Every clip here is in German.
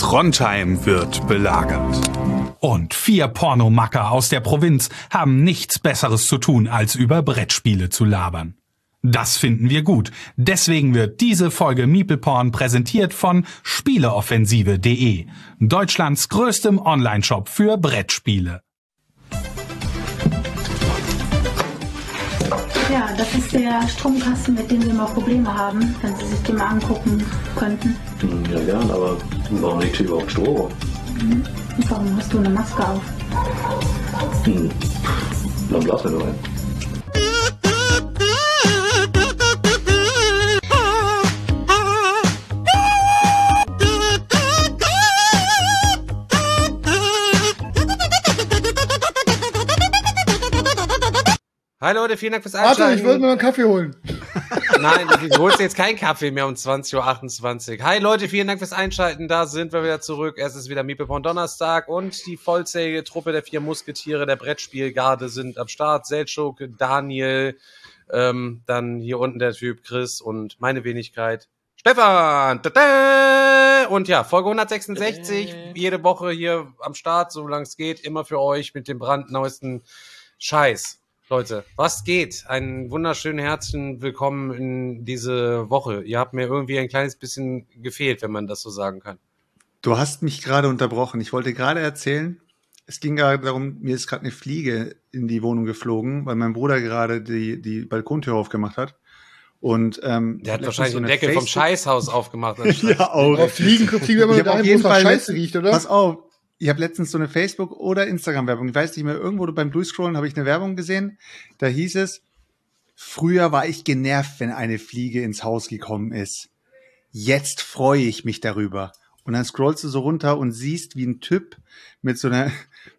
Trondheim wird belagert. Und 4 Pornomacker aus der Provinz haben nichts Besseres zu tun, als über Brettspiele zu labern. Das finden wir gut. Deswegen wird diese Folge MeeplePorn präsentiert von Spieleoffensive.de, Deutschlands größtem Onlineshop für Brettspiele. Ja, das ist der Stromkasten, mit dem wir mal Probleme haben, wenn Sie sich den mal angucken könnten. Ja, gern, aber warum liegt hier überhaupt Strom? Und warum hast du eine Maske auf? Dann blasen wir nur ein. Hi Leute, vielen Dank fürs Einschalten. Warte, ich wollte mir noch einen Kaffee holen. Nein, du holst jetzt keinen Kaffee mehr um 20.28 Uhr. Hi Leute, vielen Dank fürs Einschalten. Da sind wir wieder zurück. Es ist wieder MeeplePorn Donnerstag und die vollzählige Truppe der 4 Musketiere der Brettspielgarde sind am Start. Selçuk, Daniel, dann hier unten der Typ Chris und meine Wenigkeit Stefan. Tada! Und ja, Folge 166, jede Woche hier am Start, solange es geht, immer für euch mit dem brandneuesten Scheiß. Leute, was geht? Einen wunderschönen herzlichen Willkommen in diese Woche. Ihr habt mir irgendwie ein kleines bisschen gefehlt, wenn man das so sagen kann. Du hast mich gerade unterbrochen. Ich wollte gerade erzählen, es ging gerade darum, mir ist gerade eine Fliege in die Wohnung geflogen, weil mein Bruder gerade die Balkontür aufgemacht hat. Und der hat wahrscheinlich den Deckel vom Scheißhaus aufgemacht. Ja, auch. Aber Fliegen kriegen wir immer dahin, wo es nach Scheiße riecht, oder? Pass auf. Ich habe letztens so eine Facebook- oder Instagram-Werbung, ich weiß nicht mehr, irgendwo beim Durchscrollen habe ich eine Werbung gesehen, da hieß es, früher war ich genervt, wenn eine Fliege ins Haus gekommen ist. Jetzt freue ich mich darüber. Und dann scrollst du so runter und siehst, wie ein Typ mit so einer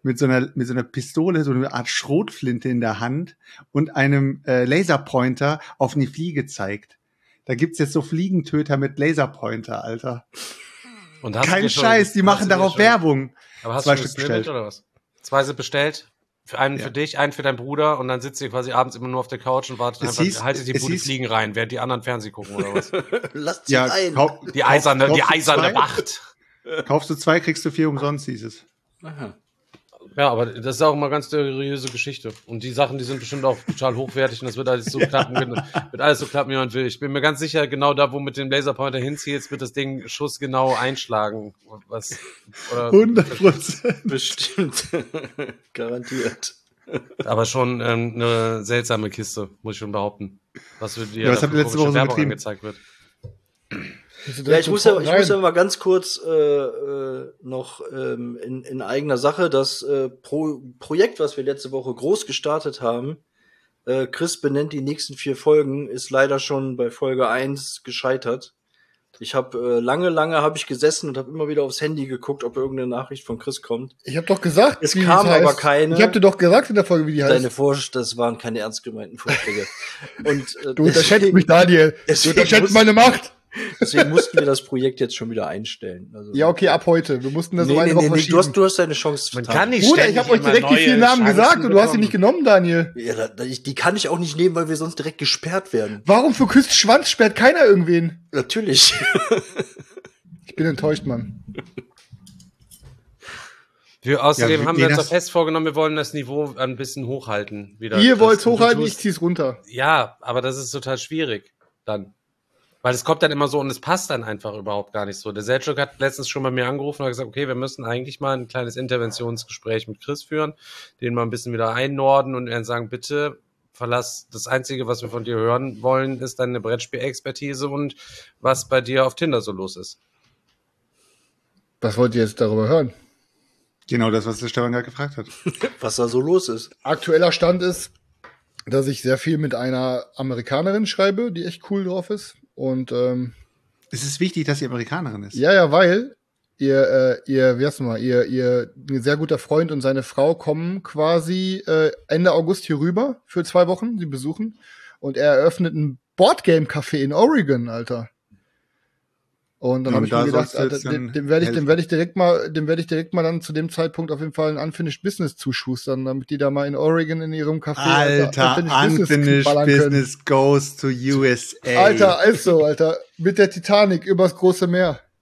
Pistole, so eine Art Schrotflinte in der Hand und einem Laserpointer auf eine Fliege zeigt. Da gibt's jetzt so Fliegentöter mit Laserpointer, Alter. Und hast Kein Scheiß, die machen darauf Werbung. Aber hast 2 du Stück bestellt oder was? 2 sind bestellt. Einen für dich, einen für deinen Bruder und dann sitzt ihr quasi abends immer nur auf der Couch und wartet einfach, haltet die gute Fliegen rein, während die anderen Fernsehen gucken oder was? Lasst sie ein. Die eiserne Wacht. Kaufst du 2, kriegst du 4 umsonst, hieß es. Aha. Ja, aber das ist auch immer ganz seriöse Geschichte. Und die Sachen, die sind bestimmt auch total hochwertig und das wird alles so klappen, wie man will. Ich bin mir ganz sicher, genau da, wo mit dem Laserpointer hinziehst, wird das Ding schussgenau einschlagen. 100%. Bestimmt. Garantiert. Aber schon eine seltsame Kiste, muss ich schon behaupten. Was für die hat letzte Woche so Werbung getrieben? Angezeigt wird. Ja, ich muss ja mal ganz kurz noch in eigener Sache das Projekt, was wir letzte Woche groß gestartet haben, Chris benennt die nächsten 4 Folgen, ist leider schon bei Folge 1 gescheitert. Ich habe lange habe ich gesessen und habe immer wieder aufs Handy geguckt, ob irgendeine Nachricht von Chris kommt. Ich habe doch gesagt, es kam aber keine. Ich habe dir doch gesagt in der Folge, wie die heißt. Das waren keine ernst gemeinten Vorschläge. Und du unterschätzt mich, Daniel. Du unterschätzt meine Macht. Deswegen mussten wir das Projekt jetzt schon wieder einstellen. Also, ja, okay, ab heute. Wir mussten das so eine Woche verschieben. Du hast deine Chance. Man kann nicht Bruder, ich habe euch direkt die 4 Namen gesagt und du hast sie nicht genommen, Daniel. Ja, die kann ich auch nicht nehmen, weil wir sonst direkt gesperrt werden. Warum für Küss Schwanz sperrt keiner irgendwen? Natürlich. Ich bin enttäuscht, Mann. Außerdem haben wir uns auch fest vorgenommen, wir wollen das Niveau ein bisschen hochhalten. Ihr wollt es hochhalten, ich zieh's runter. Ja, aber das ist total schwierig dann. Weil es kommt dann immer so und es passt dann einfach überhaupt gar nicht so. Der Selçuk hat letztens schon bei mir angerufen und hat gesagt, okay, wir müssen eigentlich mal ein kleines Interventionsgespräch mit Chris führen, den mal ein bisschen wieder einnorden und sagen, bitte verlass, das Einzige, was wir von dir hören wollen, ist deine Brettspiel-Expertise und was bei dir auf Tinder so los ist. Was wollt ihr jetzt darüber hören? Genau das, was der Stefan gerade gefragt hat. Was da so los ist. Aktueller Stand ist, dass ich sehr viel mit einer Amerikanerin schreibe, die echt cool drauf ist. Und es ist wichtig, dass sie Amerikanerin ist. Ja, weil ihr ein sehr guter Freund und seine Frau kommen quasi Ende August hier rüber für 2 Wochen, sie besuchen. Und er eröffnet ein Boardgame-Café in Oregon, Alter. Und dann habe ich mir gedacht, Alter, dem werde ich direkt mal dann zu dem Zeitpunkt auf jeden Fall ein Unfinished Business zuschustern, damit die da mal in Oregon in ihrem Café Alter, Unfinished Business goes to USA. Alter, ist so, Alter. Mit der Titanic übers große Meer.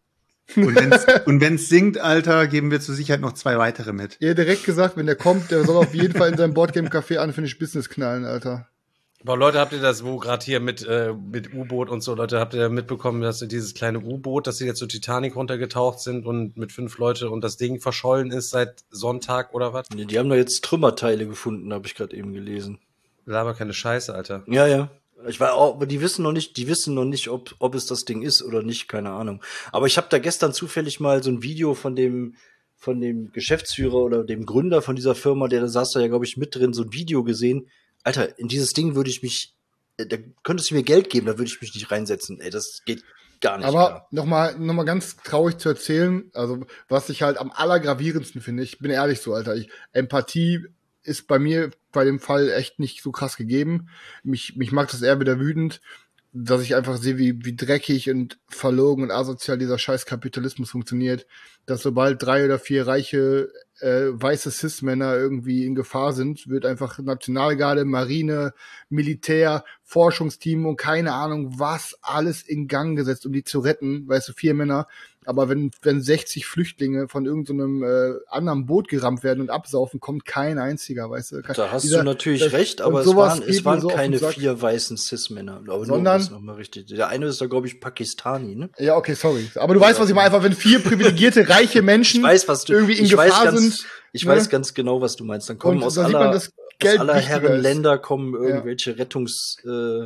Und wenn's singt, Alter, geben wir zur Sicherheit noch 2 weitere mit. Ihr direkt gesagt, wenn der kommt, der soll auf jeden Fall in seinem Boardgame-Café Unfinished Business knallen, Alter. Aber Leute, habt ihr das, wo gerade hier mit U-Boot und so, Leute, habt ihr mitbekommen, dass dieses kleine U-Boot, dass sie jetzt zur Titanic runtergetaucht sind und mit 5 Leute und das Ding verschollen ist seit Sonntag oder was? Nee, die haben da jetzt Trümmerteile gefunden, habe ich gerade eben gelesen. Laber keine Scheiße, Alter. Ja. Ich war auch, aber die wissen noch nicht, ob es das Ding ist oder nicht, keine Ahnung. Aber ich habe da gestern zufällig mal so ein Video von dem Geschäftsführer oder dem Gründer von dieser Firma, der da saß da ja, glaube ich, mit drin, so ein Video gesehen. Alter, in dieses Ding würde ich mich, da könntest du mir Geld geben, da würde ich mich nicht reinsetzen. Ey, das geht gar nicht. Aber noch mal ganz traurig zu erzählen, also was ich halt am allergravierendsten finde, ich bin ehrlich so, Alter, Empathie ist bei mir bei dem Fall echt nicht so krass gegeben. Mich macht das eher wieder wütend, dass ich einfach sehe, wie dreckig und verlogen und asozial dieser scheiß Kapitalismus funktioniert, dass sobald 3 oder 4 reiche weiße Cis-Männer irgendwie in Gefahr sind, wird einfach Nationalgarde, Marine, Militär, Forschungsteam und keine Ahnung was alles in Gang gesetzt, um die zu retten, weißt du, 4 Männer. Aber wenn 60 Flüchtlinge von irgendeinem anderen Boot gerammt werden und absaufen, kommt kein einziger, weißt du. Da hast du natürlich recht, aber es waren so keine 4 weißen Cis-Männer. Sondern, noch mal richtig. Der eine ist da, glaube ich, Pakistani, ne? Ja, okay, sorry. Aber du weißt, was ich meine. Einfach, wenn 4 privilegierte, reiche Menschen irgendwie in Gefahr sind. Ich weiß ganz genau, was du meinst. Dann kommen aus aller Herren Länder kommen irgendwelche Rettungsschiffe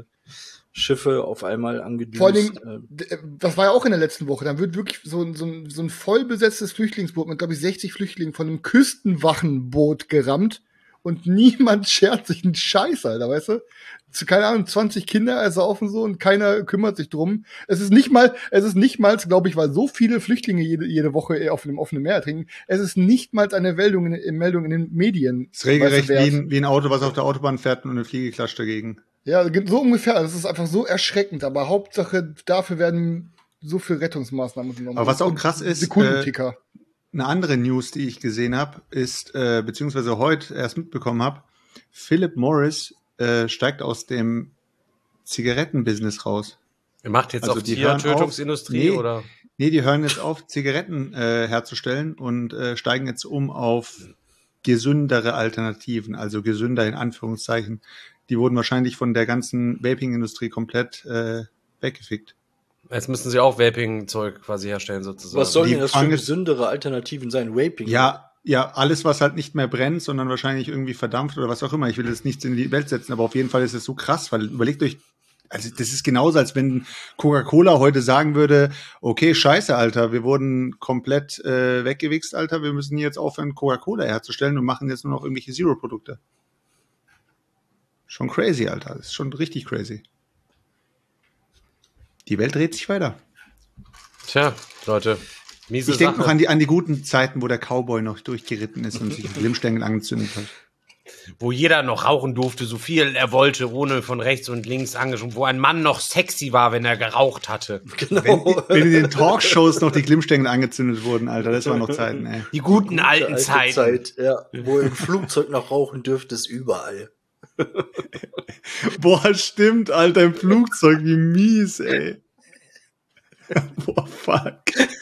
auf einmal angedüst. Vor allen Dingen, das war ja auch in der letzten Woche, dann wird wirklich so ein vollbesetztes Flüchtlingsboot mit, glaube ich, 60 Flüchtlingen von einem Küstenwachenboot gerammt und niemand schert sich einen Scheiß, Alter, weißt du? Keine Ahnung, 20 Kinder ersaufen so und keiner kümmert sich drum. Es ist nicht mal, glaube ich, weil so viele Flüchtlinge jede Woche auf dem offenen Meer ertrinken, es ist nicht mal eine Meldung in den Medien. Es ist regelrecht wie ein Auto, was auf der Autobahn fährt und eine Fliege klatscht dagegen. Ja, so ungefähr. Das ist einfach so erschreckend. Aber Hauptsache, dafür werden so viele Rettungsmaßnahmen genommen. Aber was auch krass ist, Sekundenticker. Eine andere News, die ich gesehen habe, ist, beziehungsweise heute erst mitbekommen habe, Philip Morris steigt aus dem Zigarettenbusiness raus. Er macht jetzt also auch Tiertötungsindustrie, oder? Nee, die hören jetzt auf, Zigaretten herzustellen und steigen jetzt auf gesündere Alternativen, also gesünder in Anführungszeichen. Die wurden wahrscheinlich von der ganzen Vaping-Industrie komplett weggefickt. Jetzt müssen sie auch Vaping-Zeug quasi herstellen, sozusagen. Was sollen denn das für gesündere Alternativen sein? Vaping? Ja, alles, was halt nicht mehr brennt, sondern wahrscheinlich irgendwie verdampft oder was auch immer. Ich will das nichts in die Welt setzen, aber auf jeden Fall ist es so krass, weil überlegt euch, also das ist genauso, als wenn Coca-Cola heute sagen würde, okay, scheiße, Alter, wir wurden komplett weggewichst, Alter, wir müssen jetzt aufhören, Coca-Cola herzustellen und machen jetzt nur noch irgendwelche Zero-Produkte. Schon crazy, Alter, das ist schon richtig crazy. Die Welt dreht sich weiter. Tja, Leute. Ich denke noch an die guten Zeiten, wo der Cowboy noch durchgeritten ist und sich Glimmstängel angezündet hat. Wo jeder noch rauchen durfte, so viel er wollte, ohne von rechts und links angeschoben. Wo ein Mann noch sexy war, wenn er geraucht hatte. Genau. Wenn in den Talkshows noch die Glimmstängel angezündet wurden, Alter, das waren noch Zeiten, ey. Die guten alten Zeiten. Zeit, ja. Wo im Flugzeug noch rauchen dürfte, ist überall. Boah, stimmt, Alter, im Flugzeug, wie mies, ey. Boah, fuck.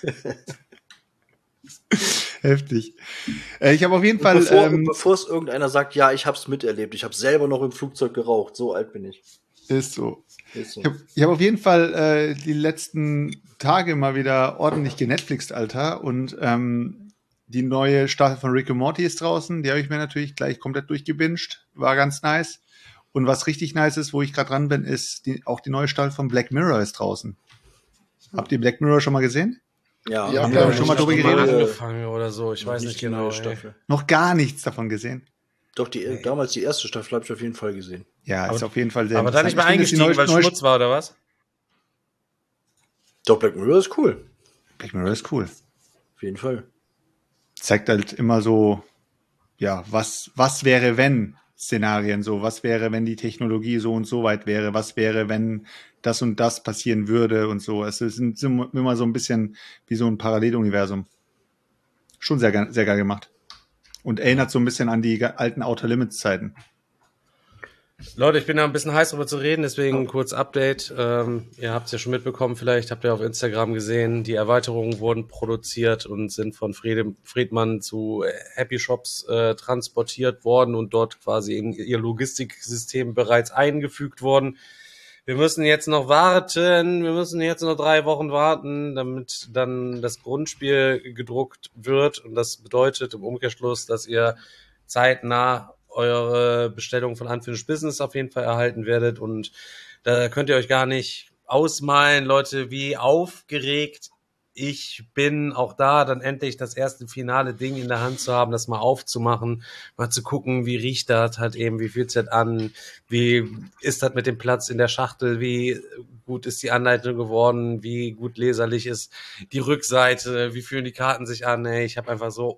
Heftig. Ich habe auf jeden Fall... Bevor es irgendeiner sagt, ja, ich hab's miterlebt, ich habe selber noch im Flugzeug geraucht, so alt bin ich. Ist so. Ich hab auf jeden Fall die letzten Tage mal wieder ordentlich genetflixt, Alter, und die neue Staffel von Rick and Morty ist draußen, die habe ich mir natürlich gleich komplett durchgebinged, war ganz nice. Und was richtig nice ist, wo ich gerade dran bin, ist auch die neue Staffel von Black Mirror ist draußen. Habt ihr Black Mirror schon mal gesehen? Ja, haben wir schon mal drüber geredet? Angefangen oder so, ich weiß nicht genau. Noch gar nichts davon gesehen. Doch, damals die erste Staffel habe ich auf jeden Fall gesehen. Ja, ist auf jeden Fall sehr aber da nicht mehr eingestiegen, weil Schmutz war, oder was? Doch, Black Mirror ist cool. Black Mirror ist cool. Auf jeden Fall. Zeigt halt immer so, ja, was wäre, wenn Szenarien so, was wäre, wenn die Technologie so und so weit wäre, was wäre, wenn das und das passieren würde und so. Es sind immer so ein bisschen wie so ein Paralleluniversum. Schon sehr, sehr geil gemacht. Und erinnert so ein bisschen an die alten Outer Limits Zeiten. Leute, ich bin da ein bisschen heiß darüber zu reden, deswegen kurz Update. Ihr habt es ja schon mitbekommen, vielleicht habt ihr auf Instagram gesehen, die Erweiterungen wurden produziert und sind von Friedmann zu Happy Shops transportiert worden und dort quasi in ihr Logistiksystem bereits eingefügt worden. Wir müssen jetzt noch 3 Wochen warten, damit dann das Grundspiel gedruckt wird. Und das bedeutet im Umkehrschluss, dass ihr zeitnah eure Bestellung von Unfinished Business auf jeden Fall erhalten werdet. Und da könnt ihr euch gar nicht ausmalen, Leute, wie aufgeregt ich bin, auch da dann endlich das erste finale Ding in der Hand zu haben, das mal aufzumachen, mal zu gucken, wie riecht das halt eben, wie fühlt es das an, wie ist das mit dem Platz in der Schachtel, wie gut ist die Anleitung geworden, wie gut leserlich ist die Rückseite, wie fühlen die Karten sich an, ey, ich habe einfach so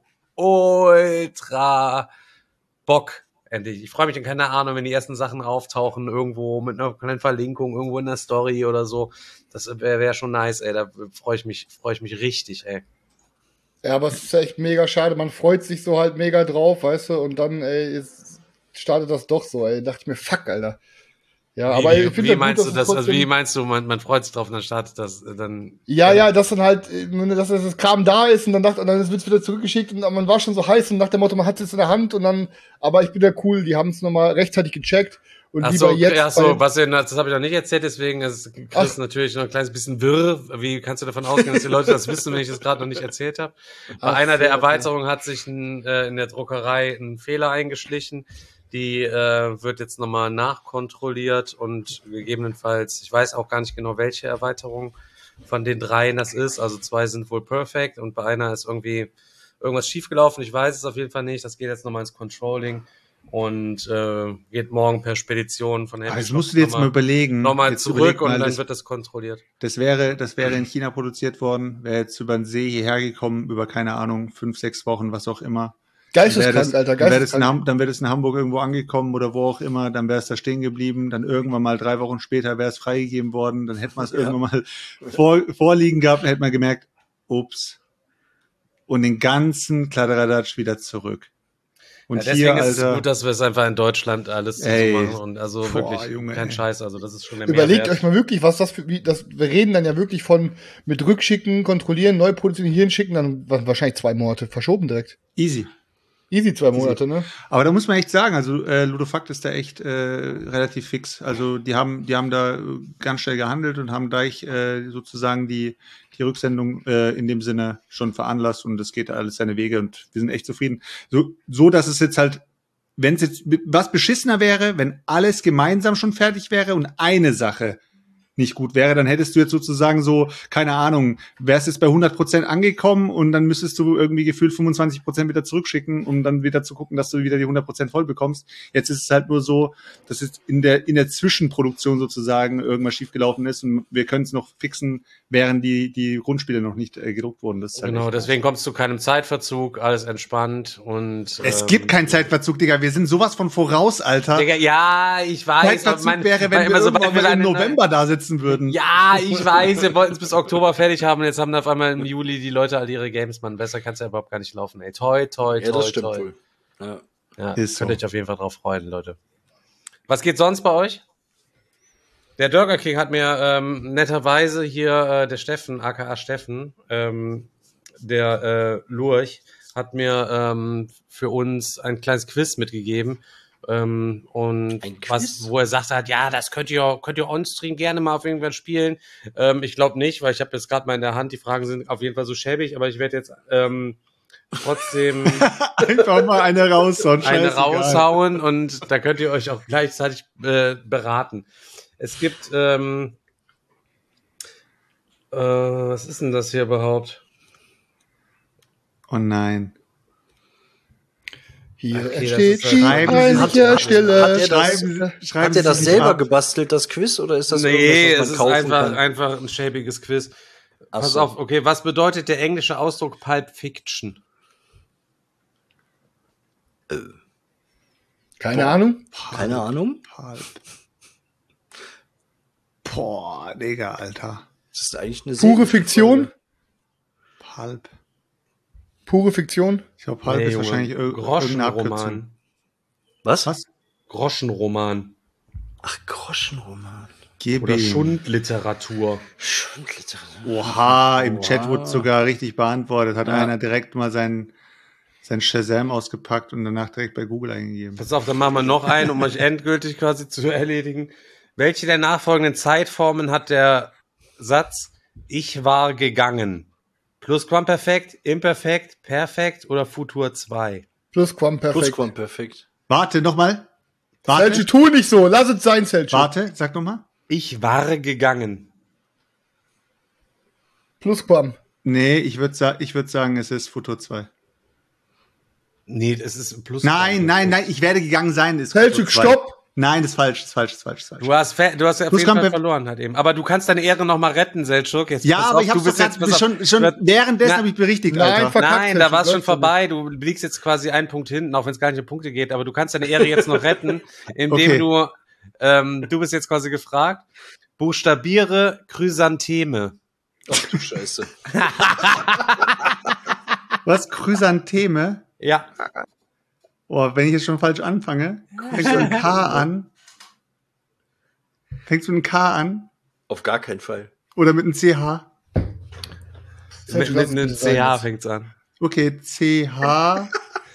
ultra Bock. Endlich. Ich freue mich, keine Ahnung, wenn die ersten Sachen auftauchen, irgendwo mit einer kleinen Verlinkung, irgendwo in der Story oder so. Das wäre schon nice, ey. Da freue ich mich richtig, ey. Ja, aber es ist echt mega schade. Man freut sich so halt mega drauf, weißt du, und dann, ey, startet das doch so, ey. Da dachte ich mir, fuck, Alter. Ja, aber ich finde wie meinst du das? Also wie meinst du, man freut sich drauf und dann startet das dann? Ja, dass dann halt, dass das Kram da ist und dann wird es wieder zurückgeschickt und man war schon so heiß und nach dem Motto, man hat es in der Hand und dann, aber ich bin ja cool, die haben es nochmal rechtzeitig gecheckt und das habe ich noch nicht erzählt, deswegen ist Chris natürlich noch ein kleines bisschen wirr. Wie kannst du davon ausgehen, dass die Leute das wissen, wenn ich das gerade noch nicht erzählt habe? Bei einer der Erweiterungen hat sich in der Druckerei ein Fehler eingeschlichen. Die wird jetzt nochmal nachkontrolliert und gegebenenfalls, ich weiß auch gar nicht genau, welche Erweiterung von den 3 das ist. Also 2 sind wohl perfekt und bei einer ist irgendwie irgendwas schiefgelaufen. Ich weiß es auf jeden Fall nicht. Das geht jetzt nochmal ins Controlling und geht morgen per Spedition von Happy Shops. Musst du dir jetzt mal überlegen. Nochmal zurück und dann wird das kontrolliert. Das wäre in China produziert worden, wäre jetzt über den See hierher gekommen, über, keine Ahnung, 5, 6 Wochen, was auch immer. Geisteskrank, Alter, geisteskrank. Dann wäre das in Hamburg irgendwo angekommen oder wo auch immer, dann wäre es da stehen geblieben, dann irgendwann mal 3 Wochen später wäre es freigegeben worden, dann hätte man es irgendwann mal vorliegen gehabt, dann hätte man gemerkt, ups, und den ganzen Kladderadatsch wieder zurück. Und deswegen hier, ist Alter, es gut, dass wir es einfach in Deutschland alles so machen und also wirklich Junge, kein Scheiß, also das ist schon der Überlegt Mehrwert. euch mal wirklich, was das wir reden dann ja wirklich von mit Rückschicken, kontrollieren, neu produzieren, hierhin schicken, dann wahrscheinlich 2 Monate verschoben direkt. Easy 2 Monate, ne? Aber da muss man echt sagen, also Ludofakt ist da echt relativ fix. Also die haben da ganz schnell gehandelt und haben gleich sozusagen die Rücksendung in dem Sinne schon veranlasst und es geht alles seine Wege und wir sind echt zufrieden. So dass es jetzt halt, wenn es jetzt was beschissener wäre, wenn alles gemeinsam schon fertig wäre und eine Sache nicht gut wäre, dann hättest du jetzt sozusagen so, keine Ahnung, wärst jetzt bei 100% angekommen und dann müsstest du irgendwie gefühlt 25% wieder zurückschicken, um dann wieder zu gucken, dass du wieder die 100% voll bekommst. Jetzt ist es halt nur so, dass jetzt in der Zwischenproduktion sozusagen irgendwas schiefgelaufen ist und wir können es noch fixen, während die Grundspiele noch nicht gedruckt wurden. Das ist halt genau, deswegen kommst du zu keinem Zeitverzug, alles entspannt und es gibt keinen Zeitverzug, Digga, wir sind sowas von voraus, Alter. Digga, ja, ich weiß. Zeitverzug wäre, wenn wir irgendwann mal im November da sitzen würden. Ja, ich weiß, wir wollten es bis Oktober fertig haben und jetzt haben auf einmal im Juli die Leute all ihre Games, Mann. Besser kann's ja überhaupt gar nicht laufen, ey. Toi. Ja, das stimmt wohl. Ja, ist könnt so. euch auf jeden Fall drauf freuen, Leute. Was geht sonst bei euch? Der Burger King hat mir netterweise hier, der Steffen, aka Steffen, der Lurch, hat mir für uns ein kleines Quiz mitgegeben. Und wo er sagt hat, ja, das könnt ihr on-stream gerne mal auf irgendwann spielen. Ich glaube nicht, weil ich habe jetzt gerade mal in der Hand, die Fragen sind auf jeden Fall so schäbig, aber ich werde jetzt trotzdem einfach mal eine raushauen und da könnt ihr euch auch gleichzeitig beraten. Es gibt was ist denn das hier überhaupt? Oh nein. Hier Okay, steht das ist peinliche Stille. Hat er das selber gebastelt, das Quiz, oder ist das Nee, irgendwas, es was man ist kaufen kann? einfach ein schäbiges Quiz. Ach Pass so. auf, okay, was bedeutet der englische Ausdruck Pulp Fiction? Keine Ahnung. Keine Ahnung. Pulp. Boah, Digga, Alter. Das ist eigentlich eine Pure sehr Fiktion. Pulp. Pure Fiktion. Ich glaube, Pulp ist wahrscheinlich irgendeine Abkürzung. Groschenroman. Was? Groschenroman. Ach, Groschenroman. Oder Schundliteratur. Oha, im Chat wurde sogar richtig beantwortet. Hat einer direkt mal sein Shazam ausgepackt und danach direkt bei Google eingegeben. Pass auf, dann machen wir noch einen, um euch endgültig quasi zu erledigen. Welche der nachfolgenden Zeitformen hat der Satz "Ich war gegangen"? Plusquamperfekt, Imperfekt, Perfekt oder Futur 2? Plusquamperfekt. Warte, nochmal. Selchuk, tu nicht so. Lass es sein, Selchuk. Warte, sag nochmal. Ich war gegangen. Plusquam. Nee, ich würde sagen, es ist Futur 2. Nee, es ist Plus. Nein, ich werde gegangen sein. Selchuk, stopp! Nein, das ist falsch. Du hast ja auf jeden Fall verloren halt eben. Aber du kannst deine Ehre noch mal retten, Selchuk. Ja, aber ich hab's schon währenddessen habe ich berichtigt, Alter. Nein, da war es schon vorbei. Du liegst jetzt quasi einen Punkt hinten, auch wenn es gar nicht um Punkte geht. Aber du kannst deine Ehre jetzt noch retten, indem du bist jetzt quasi gefragt. Buchstabiere Chrysantheme. Ach du Scheiße. Was? Chrysantheme? Ja. Oh, wenn ich jetzt schon falsch anfange, fängst du ein K an? Fängst du mit einem K an? Auf gar keinen Fall. Oder mit einem CH? Mit einem CH fängt's an. Okay, CH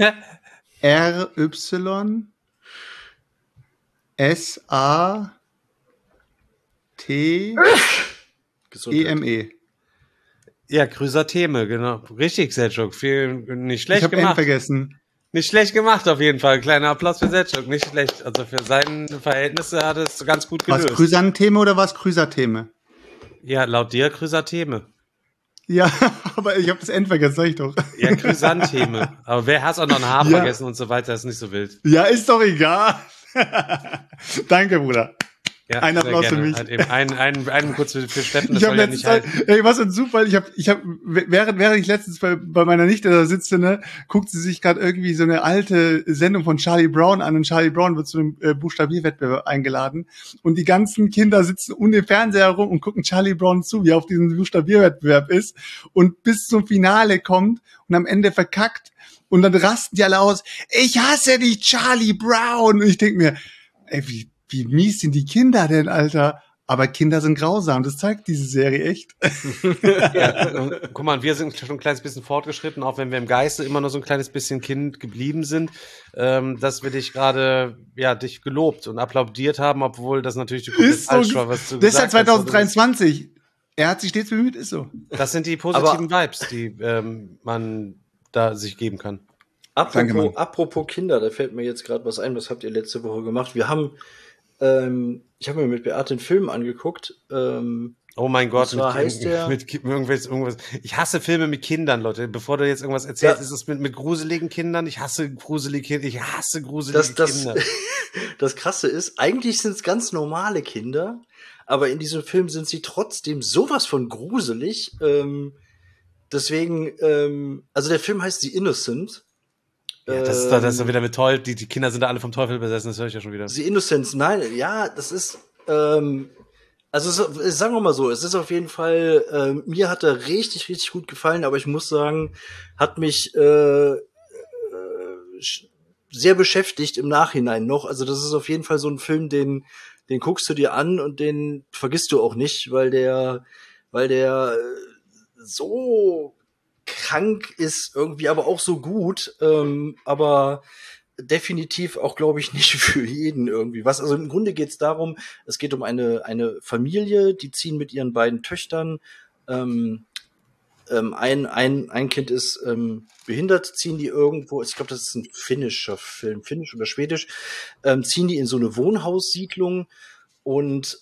RY SAT EME. Ja, Chrysantheme, genau. Richtig, Selchuk. Nicht schlecht gemacht. Ich habe N vergessen. Nicht schlecht gemacht, auf jeden Fall. Kleiner Applaus für Selchuk. Nicht schlecht. Also für seine Verhältnisse hat es ganz gut gelöst. Was Chrysantheme oder was Chrysantheme? Ja, laut dir Chrysantheme. Ja, aber ich habe das N vergessen, sag ich doch. Ja, Chrysantheme. Aber wer hast auch noch ein H vergessen und so weiter, ist nicht so wild. Ja, ist doch egal. Danke, Bruder. Ja, ein Applaus für mich. Halt eben einen kurz für Steffen, das soll ja nicht halten. Ey, was ein Zufall. Ich hab, während ich letztens bei meiner Nichte da sitze, ne, guckt sie sich gerade irgendwie so eine alte Sendung von Charlie Brown an und Charlie Brown wird zu einem Buchstabierwettbewerb eingeladen und die ganzen Kinder sitzen um den Fernseher herum und gucken Charlie Brown zu, wie er auf diesem Buchstabierwettbewerb ist und bis zum Finale kommt und am Ende verkackt und dann rasten die alle aus, ich hasse dich, Charlie Brown. Und ich denk mir, ey, wie mies sind die Kinder denn, Alter? Aber Kinder sind grausam, das zeigt diese Serie echt. Ja, guck mal, wir sind schon ein kleines bisschen fortgeschritten, auch wenn wir im Geiste immer nur so ein kleines bisschen Kind geblieben sind, dass wir dich gerade, dich gelobt und applaudiert haben, obwohl das natürlich komplett falsch war, was du gesagt hast. Das ist ja 2023. Er hat sich stets bemüht, ist so. Das sind die positiven Vibes, die man da sich geben kann. Apropos Kinder, da fällt mir jetzt gerade was ein, was habt ihr letzte Woche gemacht? Ich habe mir mit Beate einen Film angeguckt. Oh mein Gott, heißt der mit irgendwas. Ich hasse Filme mit Kindern, Leute. Bevor du jetzt irgendwas erzählst, ist es mit gruseligen Kindern. Ich hasse gruselige Kinder. Kinder. Das Krasse ist, eigentlich sind es ganz normale Kinder, aber in diesem Film sind sie trotzdem sowas von gruselig. Deswegen, also der Film heißt The Innocent. Ja, das ist wieder mit Teufel, die Kinder sind da alle vom Teufel besessen, das höre ich ja schon wieder. The Innocence, nein, ja, das ist, sagen wir mal so, es ist auf jeden Fall, mir hat er richtig, richtig gut gefallen, aber ich muss sagen, hat mich sehr beschäftigt im Nachhinein noch. Also das ist auf jeden Fall so ein Film, den guckst du dir an und den vergisst du auch nicht, weil der so krank ist irgendwie, aber auch so gut, aber definitiv auch, glaube ich, nicht für jeden irgendwie was. Also im Grunde geht's darum, es geht um eine Familie, die ziehen mit ihren beiden Töchtern, ein Kind ist behindert, ziehen die irgendwo, ich glaube, das ist ein finnischer Film, finnisch oder schwedisch, ziehen die in so eine Wohnhaussiedlung und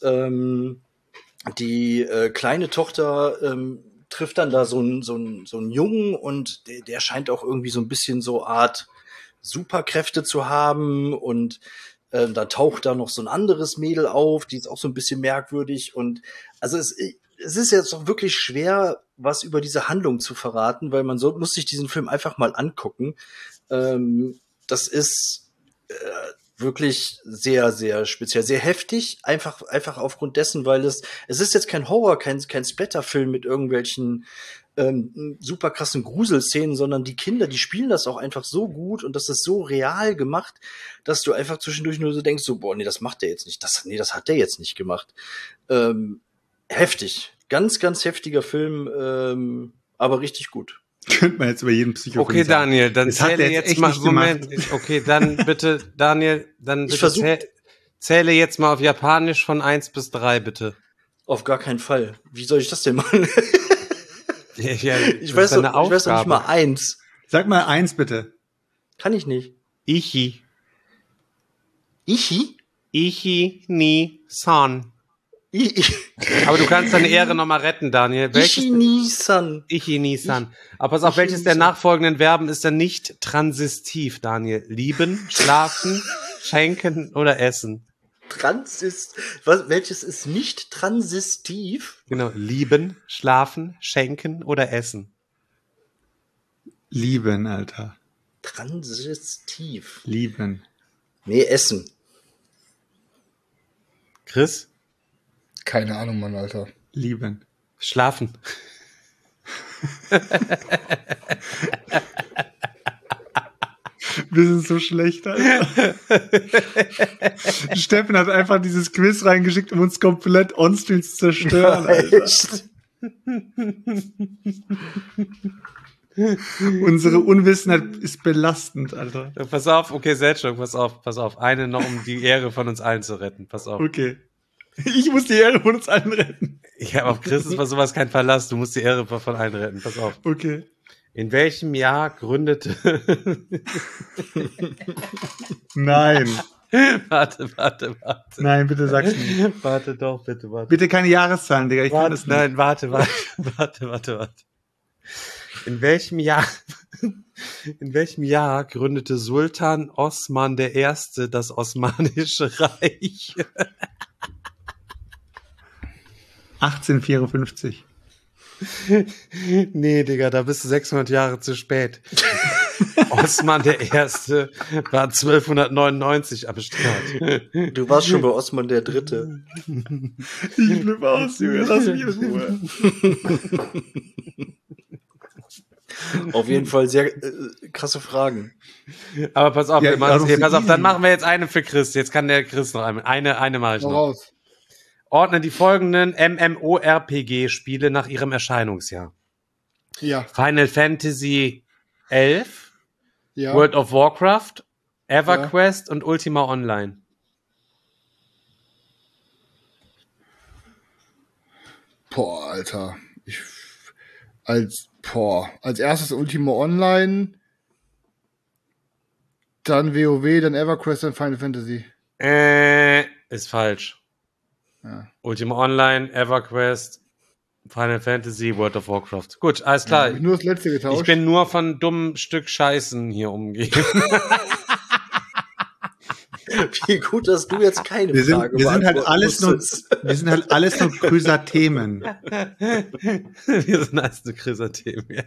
die kleine Tochter trifft dann da so einen Jungen und der scheint auch irgendwie so ein bisschen so Art Superkräfte zu haben und da taucht da noch so ein anderes Mädel auf, die ist auch so ein bisschen merkwürdig und also es ist jetzt auch wirklich schwer, was über diese Handlung zu verraten, weil man muss sich diesen Film einfach mal angucken. Das ist wirklich sehr, sehr speziell, sehr heftig, einfach aufgrund dessen, weil es ist jetzt kein Horror, kein Splatter-Film mit irgendwelchen super krassen Gruselszenen, sondern die Kinder, die spielen das auch einfach so gut und das ist so real gemacht, dass du einfach zwischendurch nur so denkst, so, boah, nee, das macht der jetzt nicht. Das hat der jetzt nicht gemacht. Heftig. Ganz, ganz heftiger Film, aber richtig gut. Könnte man jetzt über jeden Psycho. Okay, Daniel, dann zähle jetzt mal, Moment. Okay, dann bitte, Daniel, zähle jetzt mal auf Japanisch von 1 bis 3, bitte. Auf gar keinen Fall. Wie soll ich das denn machen? Ja, ich weiß doch nicht mal 1. Sag mal 1, bitte. Kann ich nicht. Ichi ni san. Aber du kannst deine Ehre nochmal retten, Daniel. Ichi ni san. Aber pass auf, welches der nachfolgenden Verben ist denn nicht transistiv, Daniel? Lieben, schlafen, schenken oder essen? Welches ist nicht transistiv? Genau, lieben, schlafen, schenken oder essen. Lieben, Alter. Transistiv. Lieben. Nee, essen. Chris? Keine Ahnung, Mann, Alter. Lieben. Schlafen. Wir sind so schlecht, Alter. Steffen hat einfach dieses Quiz reingeschickt, um uns komplett onscreen zu zerstören, Alter. Unsere Unwissenheit ist belastend, Alter. Pass auf, okay, Selchuk, pass auf. Eine noch, um die Ehre von uns allen zu retten. Pass auf. Okay. Ich muss die Ehre von uns allen retten. Ja, aber auf Christus war sowas kein Verlass. Du musst die Ehre von allen retten. Pass auf. Okay. In welchem Jahr gründete... Nein. Warte. Nein, bitte sag's nicht. Warte doch, bitte. Bitte keine Jahreszahlen, Digga. Ich kann das nicht. Nein, warte. In welchem Jahr gründete Sultan Osman I. das Osmanische Reich? 1854. Nee, Digga, da bist du 600 Jahre zu spät. Osman I. war 1299 am Start. Du warst schon bei Osman der Dritte. Ich flippe aus, Junge. Lass mich in Ruhe. Auf jeden Fall sehr krasse Fragen. Aber pass auf, Ja, pass auf, dann machen wir jetzt eine für Chris. Jetzt kann der Chris noch eine mache ich noch. Raus. Ordne die folgenden MMORPG-Spiele nach ihrem Erscheinungsjahr. Ja. Final Fantasy 11, Ja. World of Warcraft, EverQuest und Ultima Online. Boah, Alter. Als erstes Ultima Online, dann WoW, dann EverQuest, dann Final Fantasy. Ist falsch. Ja. Ultima Online, EverQuest, Final Fantasy, World of Warcraft. Gut, alles klar. Hab ich nur das letzte getauscht. Ich bin nur von dummen Stück Scheißen hier umgeben. Wie gut, dass du jetzt keine Frage wir sind halt alles nur Wir Chrysathemen. sind alles nur Chrysathemen, ja.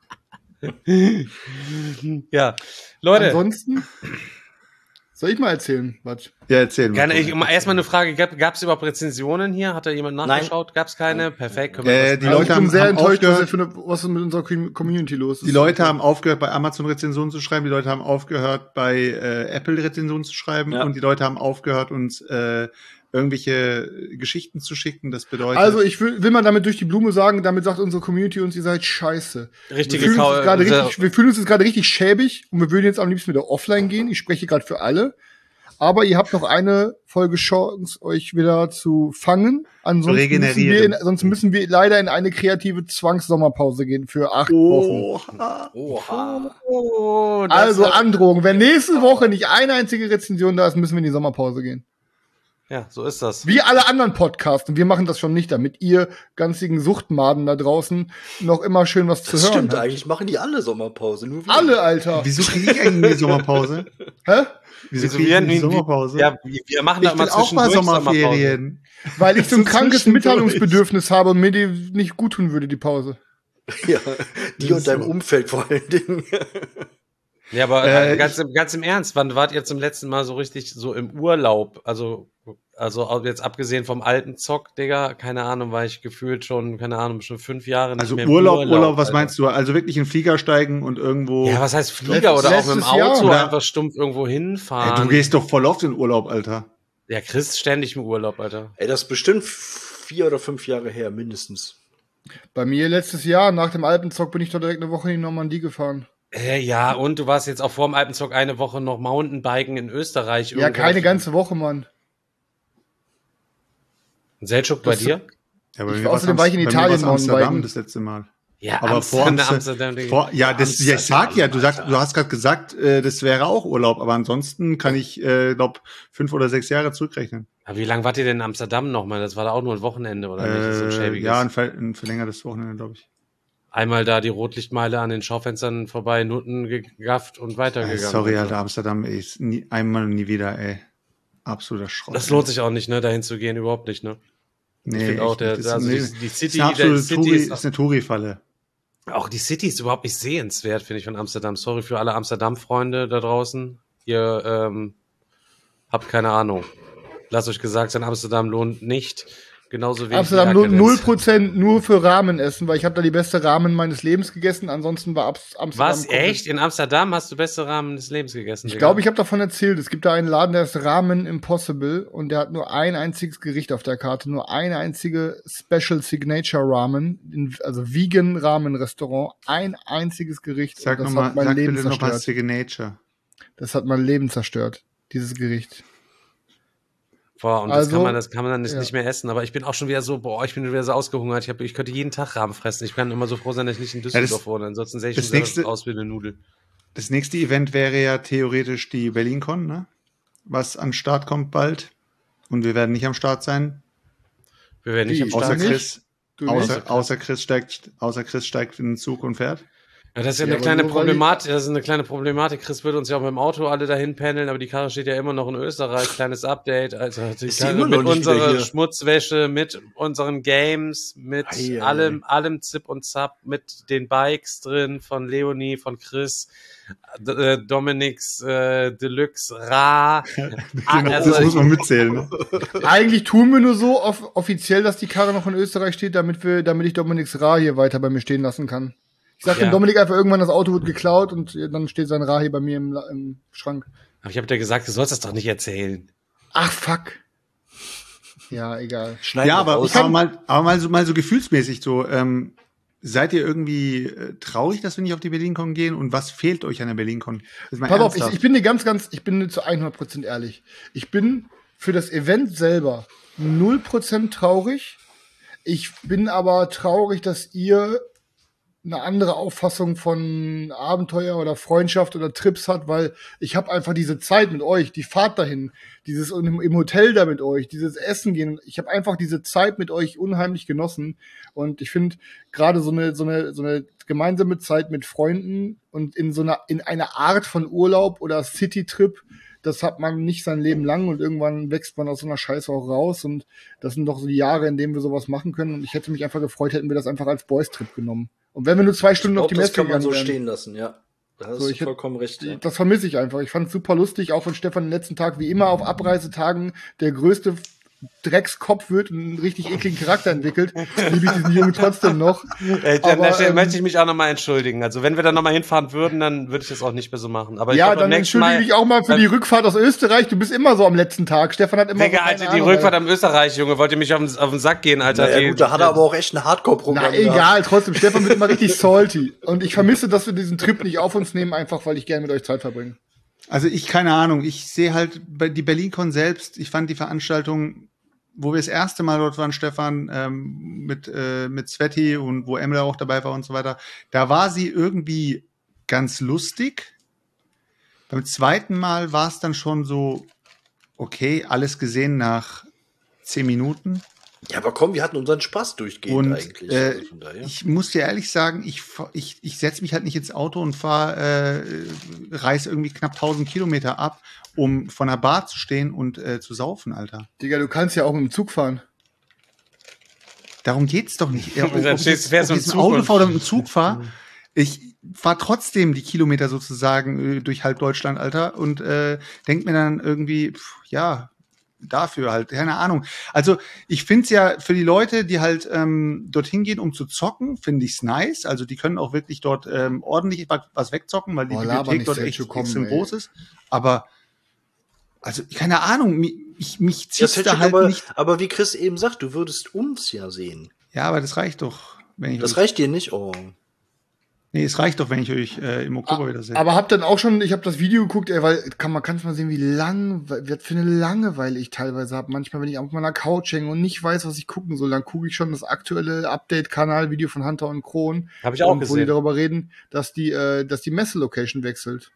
Ja, Leute. Ansonsten, soll ich mal erzählen, was? Ja, erzähl mal. Erstmal eine Frage, gab es überhaupt Rezensionen hier? Hat da jemand nachgeschaut? Gab es keine? Perfekt. Die Leute ich bin sehr enttäuscht, aufgehört, was mit unserer Community los ist. Die Leute haben aufgehört, bei Amazon Rezensionen zu schreiben, die Leute haben aufgehört, bei Apple Rezensionen zu schreiben und die Leute haben aufgehört, uns irgendwelche Geschichten zu schicken. Das bedeutet... Also ich will mal damit durch die Blume sagen, damit sagt unsere Community uns, ihr seid scheiße. Wir fühlen uns jetzt gerade richtig schäbig und wir würden jetzt am liebsten wieder offline gehen. Ich spreche gerade für alle. Aber ihr habt noch eine Folge Chance, euch wieder zu fangen. Ansonsten müssen wir leider in eine kreative Zwangssommerpause gehen für 8 Wochen. Oha. Also Androhung. Wenn nächste Woche nicht eine einzige Rezension da ist, müssen wir in die Sommerpause gehen. Ja, so ist das. Wie alle anderen Podcasts. Und wir machen das schon nicht, damit ihr ganzigen Suchtmaden da draußen noch immer schön was zu hören habt. Stimmt, eigentlich machen die alle Sommerpause. Nur wir. Alle, Alter. Wieso kriege ich eigentlich eine Sommerpause? Hä? Wieso kriege ich eine Sommerpause? Ja, wir machen da immer auch mal Sommerferien. Weil ich so ein krankes Mitteilungsbedürfnis habe und mir die nicht gut tun würde, die Pause. Ja, die und deinem Umfeld vor allen Dingen. Ja, aber ganz im Ernst, wann wart ihr zum letzten Mal so richtig so im Urlaub? Also Also jetzt abgesehen vom alten Zock, Digga, keine Ahnung, war ich gefühlt schon 5 Jahre nicht also mehr Urlaub, was meinst du? Also wirklich in den Flieger steigen und irgendwo... Ja, was heißt Flieger oder auch mit dem Auto einfach stumpf irgendwo hinfahren? Ey, du gehst doch voll oft in Urlaub, Alter. Ja, Chris ständig im Urlaub, Alter. Ey, das ist bestimmt 4 oder 5 Jahre her, mindestens. Bei mir letztes Jahr, nach dem Alpenzock, bin ich doch direkt eine Woche in die Normandie gefahren. Ja, und du warst jetzt auch vor dem Alpenzock eine Woche noch Mountainbiken in Österreich. Ja, keine ganze Woche, Mann. Seltschuk bei dir? Ja, außerdem war ich in Italien Amsterdam das letzte Mal. Ja, aber Amsterdam. Ich sag ja, du hast gerade gesagt, das wäre auch Urlaub, aber ansonsten kann ich, glaube 5 oder 6 Jahre zurückrechnen. Aber wie lange wart ihr denn in Amsterdam nochmal? Das war da auch nur ein Wochenende, oder nicht? So ein verlängertes Wochenende, glaube ich. Einmal da die Rotlichtmeile an den Schaufenstern vorbei, Nutten gegafft und weitergegangen. Sorry, Alter, Amsterdam, ey, einmal und nie wieder, ey. Absoluter Schrott. Das lohnt sich auch nicht, ne, dahin zu gehen, überhaupt nicht, ne? Nee, ich finde auch, die City, ist eine Touri-Falle. Auch die City ist überhaupt nicht sehenswert, finde ich, von Amsterdam. Sorry für alle Amsterdam-Freunde da draußen. Ihr habt keine Ahnung. Lasst euch gesagt sein, Amsterdam lohnt nicht. Genauso wenig. Amsterdam 0% nur für Ramen essen, weil ich habe da die beste Ramen meines Lebens gegessen. Ansonsten war Amsterdam. Was? Echt? In Amsterdam hast du beste Ramen des Lebens gegessen? Ich glaube, ich habe davon erzählt. Es gibt da einen Laden, der ist Ramen Impossible und der hat nur ein einziges Gericht auf der Karte, nur eine einzige Special Signature Ramen, also Vegan Ramen Restaurant, ein einziges Gericht. Sag bitte noch mal Signature. Das hat mein Leben zerstört, dieses Gericht. Boah, und das kann man dann nicht mehr essen. Aber ich bin auch schon wieder so, ich bin wieder so ausgehungert. Ich könnte jeden Tag Rahmen fressen. Ich kann immer so froh sein, dass ich nicht in Düsseldorf wohne. Ansonsten sehe ich schon aus wie eine Nudel. Das nächste Event wäre ja theoretisch die BerlinCon, ne? Was an Start kommt bald. Und wir werden nicht am Start sein. Wir werden nicht am Start sein. Außer Chris steigt in den Zug und fährt. Ja, das ist ja eine kleine Problematik. Chris würde uns ja auch mit dem Auto alle dahin pendeln, aber die Karre steht ja immer noch in Österreich. Kleines Update. Also mit unserer Schmutzwäsche, mit unseren Games, mit allem Zip und Zap, mit den Bikes drin von Leonie, von Chris, Dominiks Deluxe Ra. Das muss man mitzählen. Ne? Eigentlich tun wir nur so offiziell, dass die Karre noch in Österreich steht, damit ich Dominiks Ra hier weiter bei mir stehen lassen kann. Ich sag dem Dominik einfach, irgendwann das Auto wird geklaut und dann steht sein Ra hier bei mir im Schrank. Aber ich habe dir gesagt, du sollst das doch nicht erzählen. Ach, fuck. Ja, egal. Aber mal so gefühlsmäßig so, seid ihr irgendwie traurig, dass wir nicht auf die BerlinCon gehen? Und was fehlt euch an der BerlinCon? Pass auf, ich bin dir ich bin dir zu 100% ehrlich. Ich bin für das Event selber 0% traurig. Ich bin aber traurig, dass ihr eine andere Auffassung von Abenteuer oder Freundschaft oder Trips hat, weil ich habe einfach diese Zeit mit euch, die Fahrt dahin, dieses im Hotel da mit euch, dieses Essen gehen, ich habe einfach diese Zeit mit euch unheimlich genossen und ich finde gerade so eine gemeinsame Zeit mit Freunden und in einer Art von Urlaub oder City-Trip, das hat man nicht sein Leben lang und irgendwann wächst man aus so einer Scheiße auch raus und das sind doch so die Jahre, in denen wir sowas machen können und ich hätte mich einfach gefreut, hätten wir das einfach als Boys-Trip genommen. Und wenn wir nur 2 Stunden auf die Messe gegangen wären. Das kann man so stehen lassen, ja. Da hast du vollkommen recht. Ja. Das vermisse ich einfach. Ich fand es super lustig, auch wenn Stefan den letzten Tag wie immer auf Abreisetagen der größte Dreckskopf wird und einen richtig ekligen Charakter entwickelt, liebe ich diesen Jungen trotzdem noch. An der Stelle möchte ich mich auch nochmal entschuldigen. Also wenn wir da nochmal hinfahren würden, dann würde ich das auch nicht mehr so machen. Aber ja, dann entschuldige ich auch mal für die Rückfahrt aus Österreich. Du bist immer so am letzten Tag. Stefan hat immer Digga, Alter, die Rückfahrt am Österreich, Junge, wollt ihr mich auf den Sack gehen, Alter? Ja gut, da hat er aber auch echt ein Hardcore-Programm. Na egal, trotzdem, Stefan wird immer richtig salty. Und ich vermisse, dass wir diesen Trip nicht auf uns nehmen, einfach weil ich gerne mit euch Zeit verbringe. Also keine Ahnung, ich sehe halt die BerlinCon selbst, ich fand die Veranstaltung, wo wir das erste Mal dort waren, Stefan, mit Sveti und wo Emre auch dabei war und so weiter, da war sie irgendwie ganz lustig. Beim zweiten Mal war es dann schon so, okay, alles gesehen nach 10 Minuten. Ja, aber komm, wir hatten unseren Spaß durchgehend und, eigentlich. Also von daher. Ich muss dir ehrlich sagen, ich setze mich halt nicht ins Auto und reiß irgendwie knapp 1000 Kilometer ab, um von der Bar zu stehen und zu saufen, Alter. Digga, du kannst ja auch mit dem Zug fahren. Darum geht's doch nicht. Ob ich mit dem Auto fahre oder mit dem Zug fahre, ich fahre trotzdem die Kilometer sozusagen durch halb Deutschland, Alter, und denk mir dann irgendwie, dafür halt, keine Ahnung. Also ich find's ja für die Leute, die halt dorthin gehen, um zu zocken, finde ich's nice. Also die können auch wirklich dort ordentlich was wegzocken, weil die Bibliothek dort echt extrem groß ist. Aber also keine Ahnung, mich zieht's da halt nicht. Aber wie Chris eben sagt, du würdest uns ja sehen. Ja, aber das reicht doch. Das reicht dir nicht? Oh. Nee, es reicht doch, wenn ich euch im Oktober wieder sehe. Aber habt dann auch schon, ich habe das Video geguckt, weil man kann mal sehen, was für eine Langeweile ich teilweise habe. Manchmal, wenn ich auf meiner Couch hänge und nicht weiß, was ich gucken soll, dann gucke ich schon das aktuelle Update-Kanal-Video von Hunter und Kron. Habe ich auch gesehen. Wo die darüber reden, dass die Messe-Location wechselt.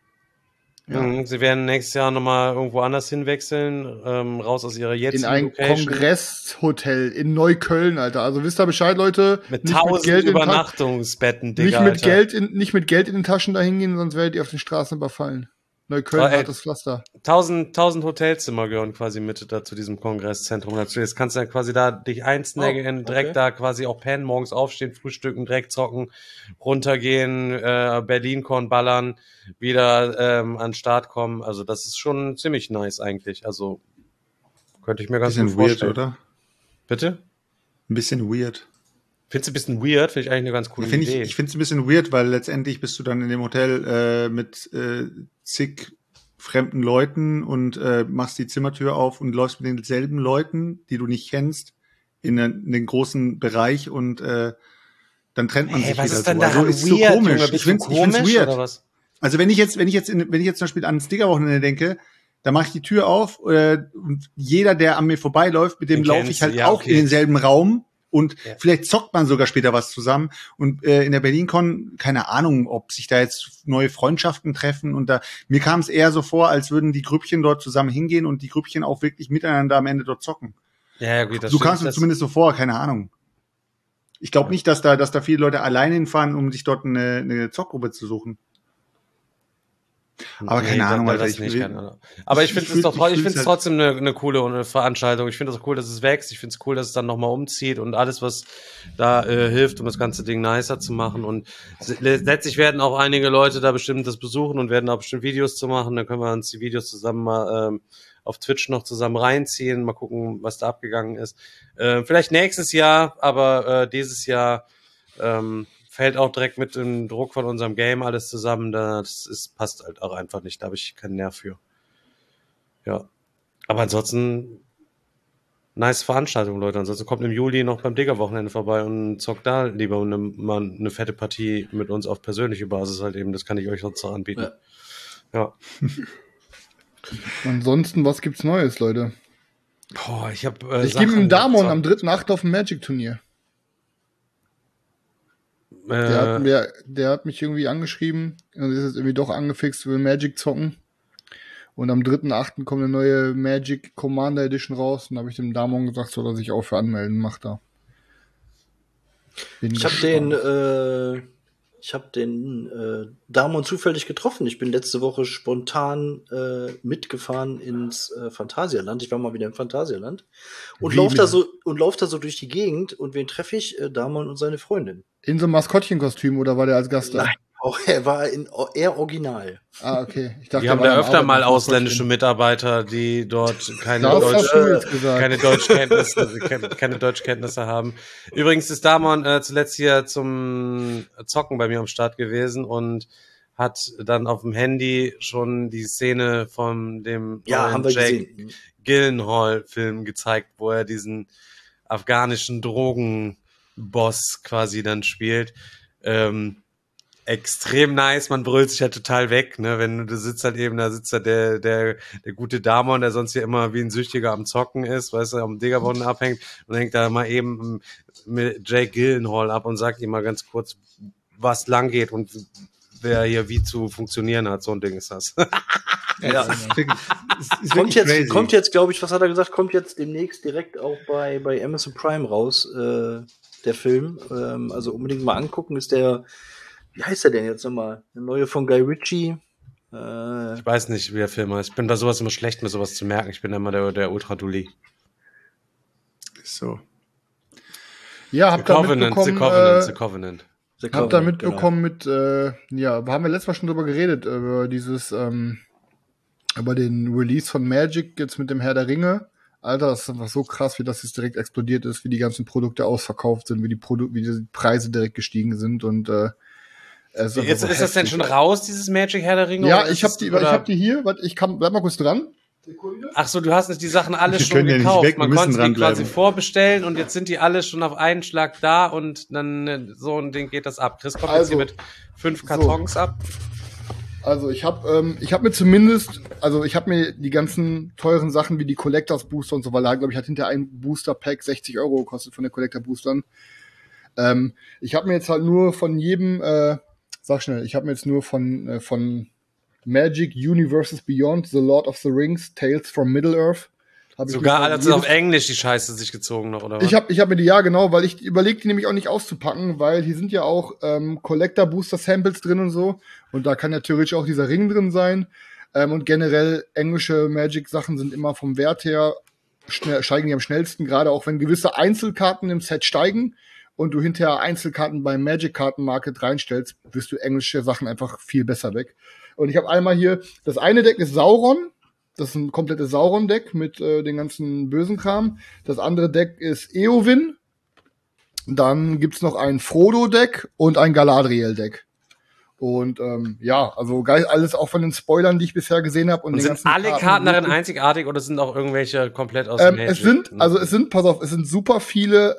Ja. Sie werden nächstes Jahr nochmal irgendwo anders hinwechseln, raus aus ihrer jetzigen In ein Location. Kongresshotel in Neukölln, Alter. Also wisst ihr Bescheid, Leute? Mit 1000 Übernachtungsbetten, Digga, nicht mit Geld in den Taschen dahin gehen, sonst werdet ihr auf den Straßen überfallen. Neukölln hat das Pflaster. 1000 Hotelzimmer gehören quasi mit da zu diesem Kongresszentrum. Jetzt kannst du ja quasi da dich einsnaggen, direkt da quasi auch pennen, morgens aufstehen, frühstücken, direkt zocken, runtergehen, Berlin-Korn ballern, wieder an den Start kommen. Also das ist schon ziemlich nice eigentlich. Also könnte ich mir ganz gut vorstellen. Weird, oder? Bitte? Ein bisschen weird. Findest du ein bisschen weird? Finde ich eigentlich eine ganz coole Idee. Ich finde es ein bisschen weird, weil letztendlich bist du dann in dem Hotel mit zig fremden Leuten und machst die Zimmertür auf und läufst mit denselben Leuten, die du nicht kennst, in den großen Bereich und dann trennt man sich wieder. Was ist denn da also weird, ist so komisch. Junge, Ich find's weird. Oder was? Also wenn ich jetzt zum Beispiel an Sticker-Wochenende denke, da mache ich die Tür auf und jeder, der an mir vorbeiläuft, mit dem laufe ich halt auch in denselben Raum. Und vielleicht zockt man sogar später was zusammen. Und in der BerlinCon, keine Ahnung, ob sich da jetzt neue Freundschaften treffen. Und mir kam es eher so vor, als würden die Grüppchen dort zusammen hingehen und die Grüppchen auch wirklich miteinander am Ende dort zocken. Ja, gut, das so kam es mir zumindest so vor, keine Ahnung. Ich glaube nicht, dass da viele Leute alleine hinfahren, um sich dort eine Zockgruppe zu suchen. Aber keine Ahnung, Alter. Aber ich finde es trotzdem eine coole Veranstaltung. Ich finde es auch cool, dass es wächst. Ich finde es cool, dass es dann nochmal umzieht und alles, was da hilft, um das ganze Ding nicer zu machen. Und letztlich werden auch einige Leute da bestimmt das besuchen und werden da bestimmt Videos zu machen. Dann können wir uns die Videos zusammen mal auf Twitch noch zusammen reinziehen. Mal gucken, was da abgegangen ist. Vielleicht nächstes Jahr, aber dieses Jahr fällt auch direkt mit dem Druck von unserem Game alles zusammen. Passt halt auch einfach nicht. Da habe ich keinen Nerv für. Ja. Aber ansonsten nice Veranstaltung, Leute. Ansonsten kommt im Juli noch beim Digger-Wochenende vorbei und zockt da lieber mal eine fette Partie mit uns auf persönliche Basis halt eben. Das kann ich euch sonst noch anbieten. Ja. Ansonsten, was gibt's Neues, Leute? Boah, ich gebe ihm Damon am 3.8. auf dem Magic-Turnier. Der hat mich irgendwie angeschrieben und ist jetzt irgendwie doch angefixt, will Magic zocken. Und am 3.8. kommt eine neue Magic Commander Edition raus. Und da habe ich dem Damon gesagt, soll er sich auch für anmelden. Macht er. Ich habe den Damon zufällig getroffen. Ich bin letzte Woche spontan mitgefahren ins Phantasialand. Ich war mal wieder im Phantasialand und lauf da so durch die Gegend. Und wen treffe ich? Damon und seine Freundin. In so einem Maskottchenkostüm oder war der als Gast da? Nein, er war eher original. Ah, okay. Ich dachte, wir haben da öfter mal ausländische Mitarbeiter, die dort keine Deutschkenntnisse haben. Übrigens ist Damon zuletzt hier zum Zocken bei mir am Start gewesen und hat dann auf dem Handy schon die Szene von dem Jake Gyllenhaal-Film gezeigt, wo er diesen afghanischen Drogenboss quasi dann spielt. Extrem nice, man brüllt sich ja total weg, ne, wenn du sitzt halt eben, da sitzt da der gute Damon, der sonst ja immer wie ein Süchtiger am Zocken ist, weißt du, am Diggerboden abhängt und hängt da mal eben mit Jake Gyllenhaal ab und sagt ihm mal ganz kurz, was lang geht und wer hier wie zu funktionieren hat, so ein Ding ist das. Ja. Kommt jetzt, glaube ich, was hat er gesagt, kommt jetzt demnächst direkt auch bei Amazon Prime raus, der Film, also unbedingt mal angucken, ist der, wie heißt der denn jetzt nochmal? Eine neue von Guy Ritchie. Ich weiß nicht, wie der Film heißt. Ich bin bei sowas immer schlecht, mir sowas zu merken. Ich bin immer der Ultra-Dulli. So. Ja, habt ihr mitbekommen? The Covenant. Habt ihr mitbekommen mit, haben wir letztes Mal schon drüber geredet, über über den Release von Magic jetzt mit dem Herr der Ringe. Alter, das ist einfach so krass, wie das jetzt direkt explodiert ist, wie die ganzen Produkte ausverkauft sind, wie die Preise direkt gestiegen sind und ist das denn schon raus, dieses Magic Herr der Ringe? Ja, ich hab die hier, bleib mal kurz dran. Ach so, du hast nicht die Sachen alle schon gekauft. Man konnte die quasi vorbestellen und jetzt sind die alle schon auf einen Schlag da und dann so ein Ding geht das ab. Chris kommt jetzt hier mit 5 Kartons ab. Also ich habe mir die ganzen teuren Sachen wie die Collectors Booster und so, weil glaube ich hat hinter ein Booster Pack 60 € gekostet von den Collector Boostern. Ich habe mir jetzt halt nur von jedem, ich habe mir jetzt nur von Magic Universes Beyond, The Lord of the Rings, Tales from Middle-earth. Sogar alles auf Englisch die Scheiße sich gezogen noch, oder was? Ich hab mir die, ja genau, weil ich überlege die nämlich auch nicht auszupacken, weil hier sind ja auch Collector-Booster-Samples drin und so. Und da kann ja theoretisch auch dieser Ring drin sein. Und generell englische Magic-Sachen sind immer vom Wert her, steigen die am schnellsten, gerade auch wenn gewisse Einzelkarten im Set steigen und du hinterher Einzelkarten beim Magic-Karten-Market reinstellst, wirst du englische Sachen einfach viel besser weg. Und ich habe einmal hier, das eine Deck ist Sauron. Das ist ein komplettes Sauron-Deck mit den ganzen bösen Kram. Das andere Deck ist Eowyn. Dann gibt's noch ein Frodo-Deck und ein Galadriel-Deck. Und also geil, alles auch von den Spoilern, die ich bisher gesehen habe. Und sind alle Karten darin einzigartig oder sind auch irgendwelche komplett aus dem Magic? Es sind super viele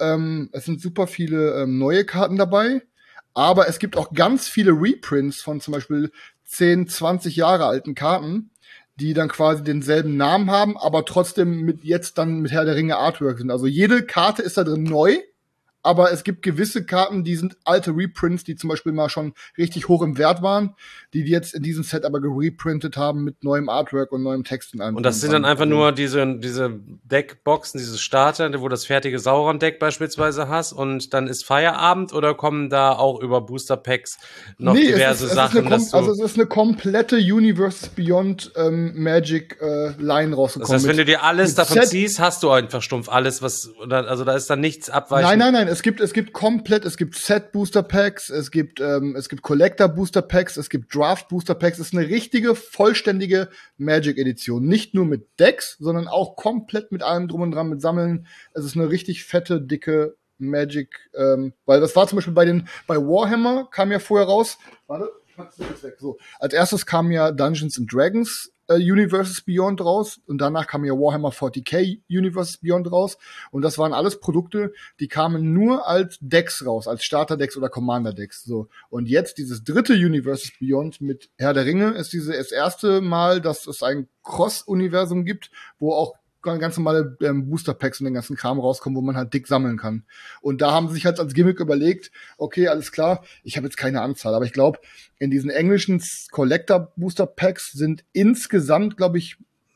neue Karten dabei. Aber es gibt auch ganz viele Reprints von zum Beispiel 10, 20 Jahre alten Karten, die dann quasi denselben Namen haben, aber trotzdem mit Herr der Ringe Artwork sind. Also jede Karte ist da drin neu, aber es gibt gewisse Karten, die sind alte Reprints, die zum Beispiel mal schon richtig hoch im Wert waren, die jetzt in diesem Set aber gereprintet haben mit neuem Artwork und neuem Text in einem. Und das sind dann einfach nur diese Deckboxen, diese Starter, wo das fertige Sauron-Deck beispielsweise hast und dann ist Feierabend oder kommen da auch über Booster-Packs noch diverse Sachen? Es ist eine komplette Universes Beyond Magic-Line rausgekommen. Das heißt, wenn du dir alles davon ziehst, hast du einfach stumpf alles, also da ist dann nichts abweichend. Nein, es gibt Set Booster Packs, es gibt Collector Booster Packs, es gibt Draft Booster Packs. Es ist eine richtige, vollständige Magic Edition. Nicht nur mit Decks, sondern auch komplett mit allem drum und dran, mit Sammeln. Es ist eine richtig fette, dicke Magic, weil das war zum Beispiel bei Warhammer kam ja vorher raus. Warte, ich mach's jetzt weg. So. Als erstes kam ja Dungeons and Dragons Universes Beyond raus und danach kam ja Warhammer 40k Universes Beyond raus und das waren alles Produkte, die kamen nur als Decks raus, als Starter-Decks oder Commander-Decks. So. Und jetzt dieses dritte Universes Beyond mit Herr der Ringe ist das erste Mal, dass es ein Cross-Universum gibt, wo auch ganz normale Booster-Packs und den ganzen Kram rauskommen, wo man halt dick sammeln kann. Und da haben sie sich halt als Gimmick überlegt, okay, alles klar, ich habe jetzt keine Anzahl, aber ich glaube, in diesen englischen Collector-Booster-Packs sind insgesamt, glaube ich,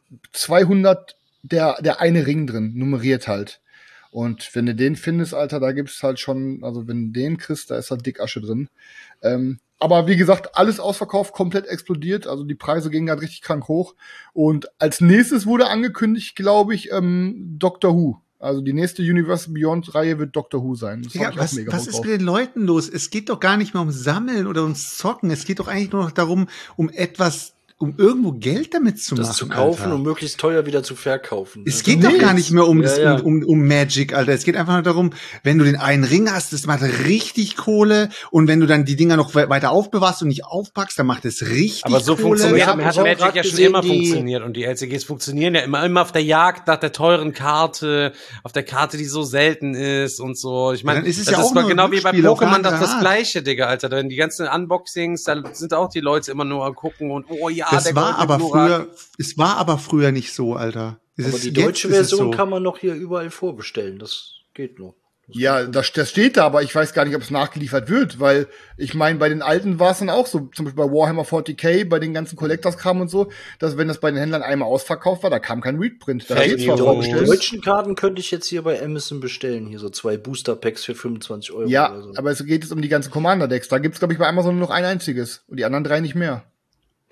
200 der eine Ring drin, nummeriert halt. Und wenn du den findest, Alter, da gibt's halt schon, also wenn du den kriegst, da ist halt dick Asche drin. Aber wie gesagt, alles ausverkauft, komplett explodiert. Also die Preise gingen halt richtig krank hoch. Und als nächstes wurde angekündigt, glaube ich, Doctor Who. Also die nächste Universe Beyond Reihe wird Doctor Who sein. Das was ist mit den Leuten los? Es geht doch gar nicht mehr um Sammeln oder ums Zocken. Es geht doch eigentlich nur noch darum, um irgendwo Geld damit zu machen. Das zu kaufen und möglichst teuer wieder zu verkaufen. Es geht doch gar nicht mehr um Magic, Alter. Es geht einfach nur darum, wenn du den einen Ring hast, das macht richtig Kohle. Und wenn du dann die Dinger noch weiter aufbewahrst und nicht aufpackst, dann macht es richtig Kohle. Aber so funktioniert hat Magic ja schon immer funktioniert. Und die LCGs funktionieren ja immer auf der Jagd nach der teuren Karte, auf der Karte, die so selten ist und so. Ich meine, das ist genau wie bei Pokémon das Gleiche, Digga, Alter. Denn die ganzen Unboxings, da sind auch die Leute immer nur am gucken und oh ja, es war aber früher nicht so, Alter. Aber die deutsche Version kann man noch hier überall vorbestellen. Das geht noch. Ja, das steht da, aber ich weiß gar nicht, ob es nachgeliefert wird, weil ich meine, bei den alten war es dann auch so, zum Beispiel bei Warhammer 40k, bei den ganzen Collectors-Kram und so, dass wenn das bei den Händlern einmal ausverkauft war, da kam kein Reprint. Da die deutschen Karten könnte ich jetzt hier bei Amazon bestellen, hier so 2 Booster-Packs für 25 €. Ja, oder so. aber es geht jetzt um die ganzen Commander-Decks. Da gibt's, glaube ich, bei Amazon nur noch ein einziges und die anderen 3 nicht mehr.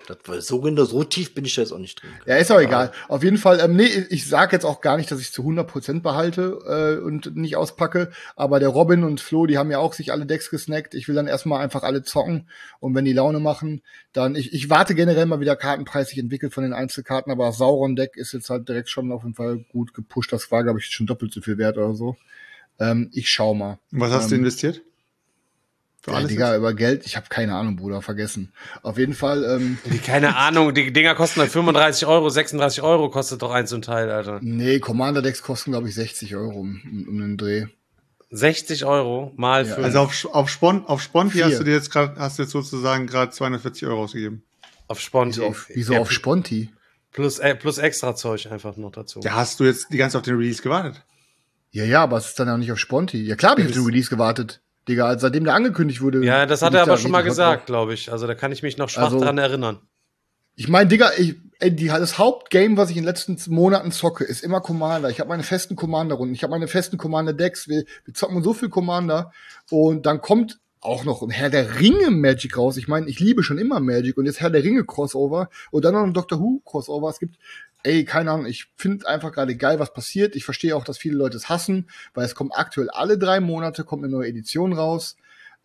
So tief bin ich da jetzt auch nicht drin. Ja, ist auch egal. Auf jeden Fall, nee, ich sag jetzt auch gar nicht, dass ich zu 100% behalte und nicht auspacke, aber der Robin und Flo, die haben ja auch sich alle Decks gesnackt. Ich will dann erstmal einfach alle zocken und wenn die Laune machen, dann, ich warte generell mal, wie der Kartenpreis sich entwickelt von den Einzelkarten, aber das Sauron-Deck ist jetzt halt direkt schon auf jeden Fall gut gepusht. Das war, glaube ich, schon doppelt so viel wert oder so. Ich schau mal. Und was hast du investiert? Ja, Digga, über Geld, ich habe keine Ahnung, Bruder, vergessen. Auf jeden Fall. Keine Ahnung, die Dinger kosten dann 35 Euro, 36 Euro kostet doch eins und Teil, Alter. Nee, Commander-Decks kosten, glaube ich, 60 Euro um den Dreh. 60 Euro mal für. Also auf Sponti hast du jetzt sozusagen gerade 240 Euro ausgegeben. Auf Sponti. Wieso auf Sponti? Plus extra Zeug einfach noch dazu. Ja, hast du jetzt die ganze Zeit auf den Release gewartet? Ja, aber es ist dann auch nicht auf Sponti. Ja, klar habe ich auf den Release gewartet. Digga, seitdem der angekündigt wurde. Ja, das hat er aber schon mal gesagt, glaube ich. Also da kann ich mich noch schwach dran erinnern. Ich meine, Digga, das Hauptgame, was ich in den letzten Monaten zocke, ist immer Commander. Ich habe meine festen Commander-Runden, ich habe meine festen Commander-Decks. Wir zocken so viel Commander. Und dann kommt auch noch ein Herr der Ringe Magic raus. Ich meine, ich liebe schon immer Magic und jetzt Herr der Ringe Crossover und dann noch ein Doctor Who Crossover. Es gibt, keine Ahnung, ich finde einfach gerade geil, was passiert. Ich verstehe auch, dass viele Leute es hassen, weil es kommt aktuell alle 3 Monate kommt eine neue Edition raus.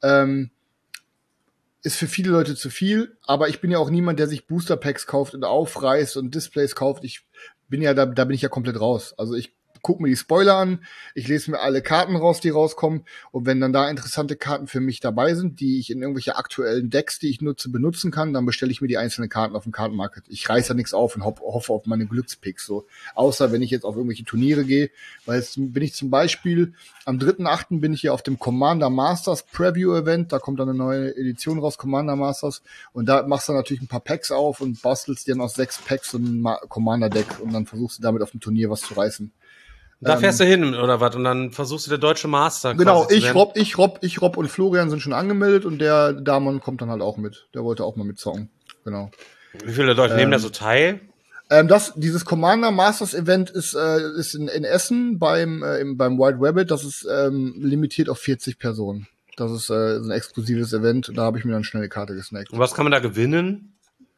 Ist für viele Leute zu viel, aber ich bin ja auch niemand, der sich Booster Packs kauft und aufreißt und Displays kauft. Ich bin ja da bin ich ja komplett raus. Also ich guck mir die Spoiler an, ich lese mir alle Karten raus, die rauskommen und wenn dann da interessante Karten für mich dabei sind, die ich in irgendwelche aktuellen Decks, die ich nutze, benutzen kann, dann bestelle ich mir die einzelnen Karten auf dem Kartenmarket. Ich reiß ja nichts auf und hoffe auf meine Glückspicks, so. Außer wenn ich jetzt auf irgendwelche Turniere gehe, weil jetzt bin ich zum Beispiel am 3.8. bin ich hier auf dem Commander Masters Preview Event, da kommt dann eine neue Edition raus, Commander Masters, und da machst du natürlich ein paar Packs auf und bastelst dir dann aus 6 Packs so ein Commander Deck und dann versuchst du damit auf dem Turnier was zu reißen. Da fährst du hin, oder was? Und dann versuchst du der deutsche Master. Genau, ich, Rob und Florian sind schon angemeldet und der Damon kommt dann halt auch mit. Der wollte auch mal mitzocken. Genau. Wie viele Leute nehmen da so teil? Dieses Commander Masters Event ist in Essen beim White Rabbit. Das ist limitiert auf 40 Personen. Das ist ein exklusives Event. Da habe ich mir dann schnell eine Karte gesnackt. Und was kann man da gewinnen?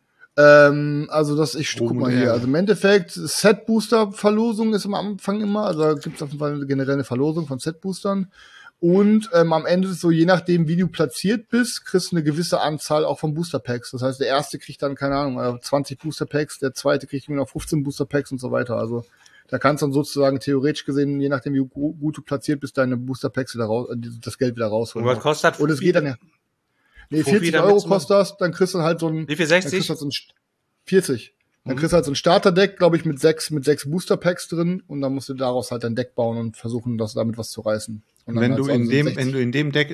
Guck mal hier, also im Endeffekt, Set-Booster-Verlosung ist am Anfang immer, also da gibt es auf jeden Fall generell eine Verlosung von Set-Boostern und am Ende ist es so, je nachdem, wie du platziert bist, kriegst du eine gewisse Anzahl auch von Booster-Packs. Das heißt, der erste kriegt dann, keine Ahnung, 20 Booster-Packs, der zweite kriegt nur noch 15 Booster-Packs und so weiter, also da kannst du dann sozusagen theoretisch gesehen, je nachdem, wie gut du platziert bist, deine Booster-Packs wieder raus, das Geld wieder rausholen. Und was kostet das? Und es geht dann ja. Nee, 40 Euro kostet das, dann kriegst du halt so ein... Wie viel, 60? Dann kriegst du halt so ein 40. Dann kriegst du halt so ein Starterdeck, glaube ich, mit 6 Booster-Packs drin und dann musst du daraus halt dein Deck bauen und versuchen, damit was zu reißen. Und wenn du in dem Deck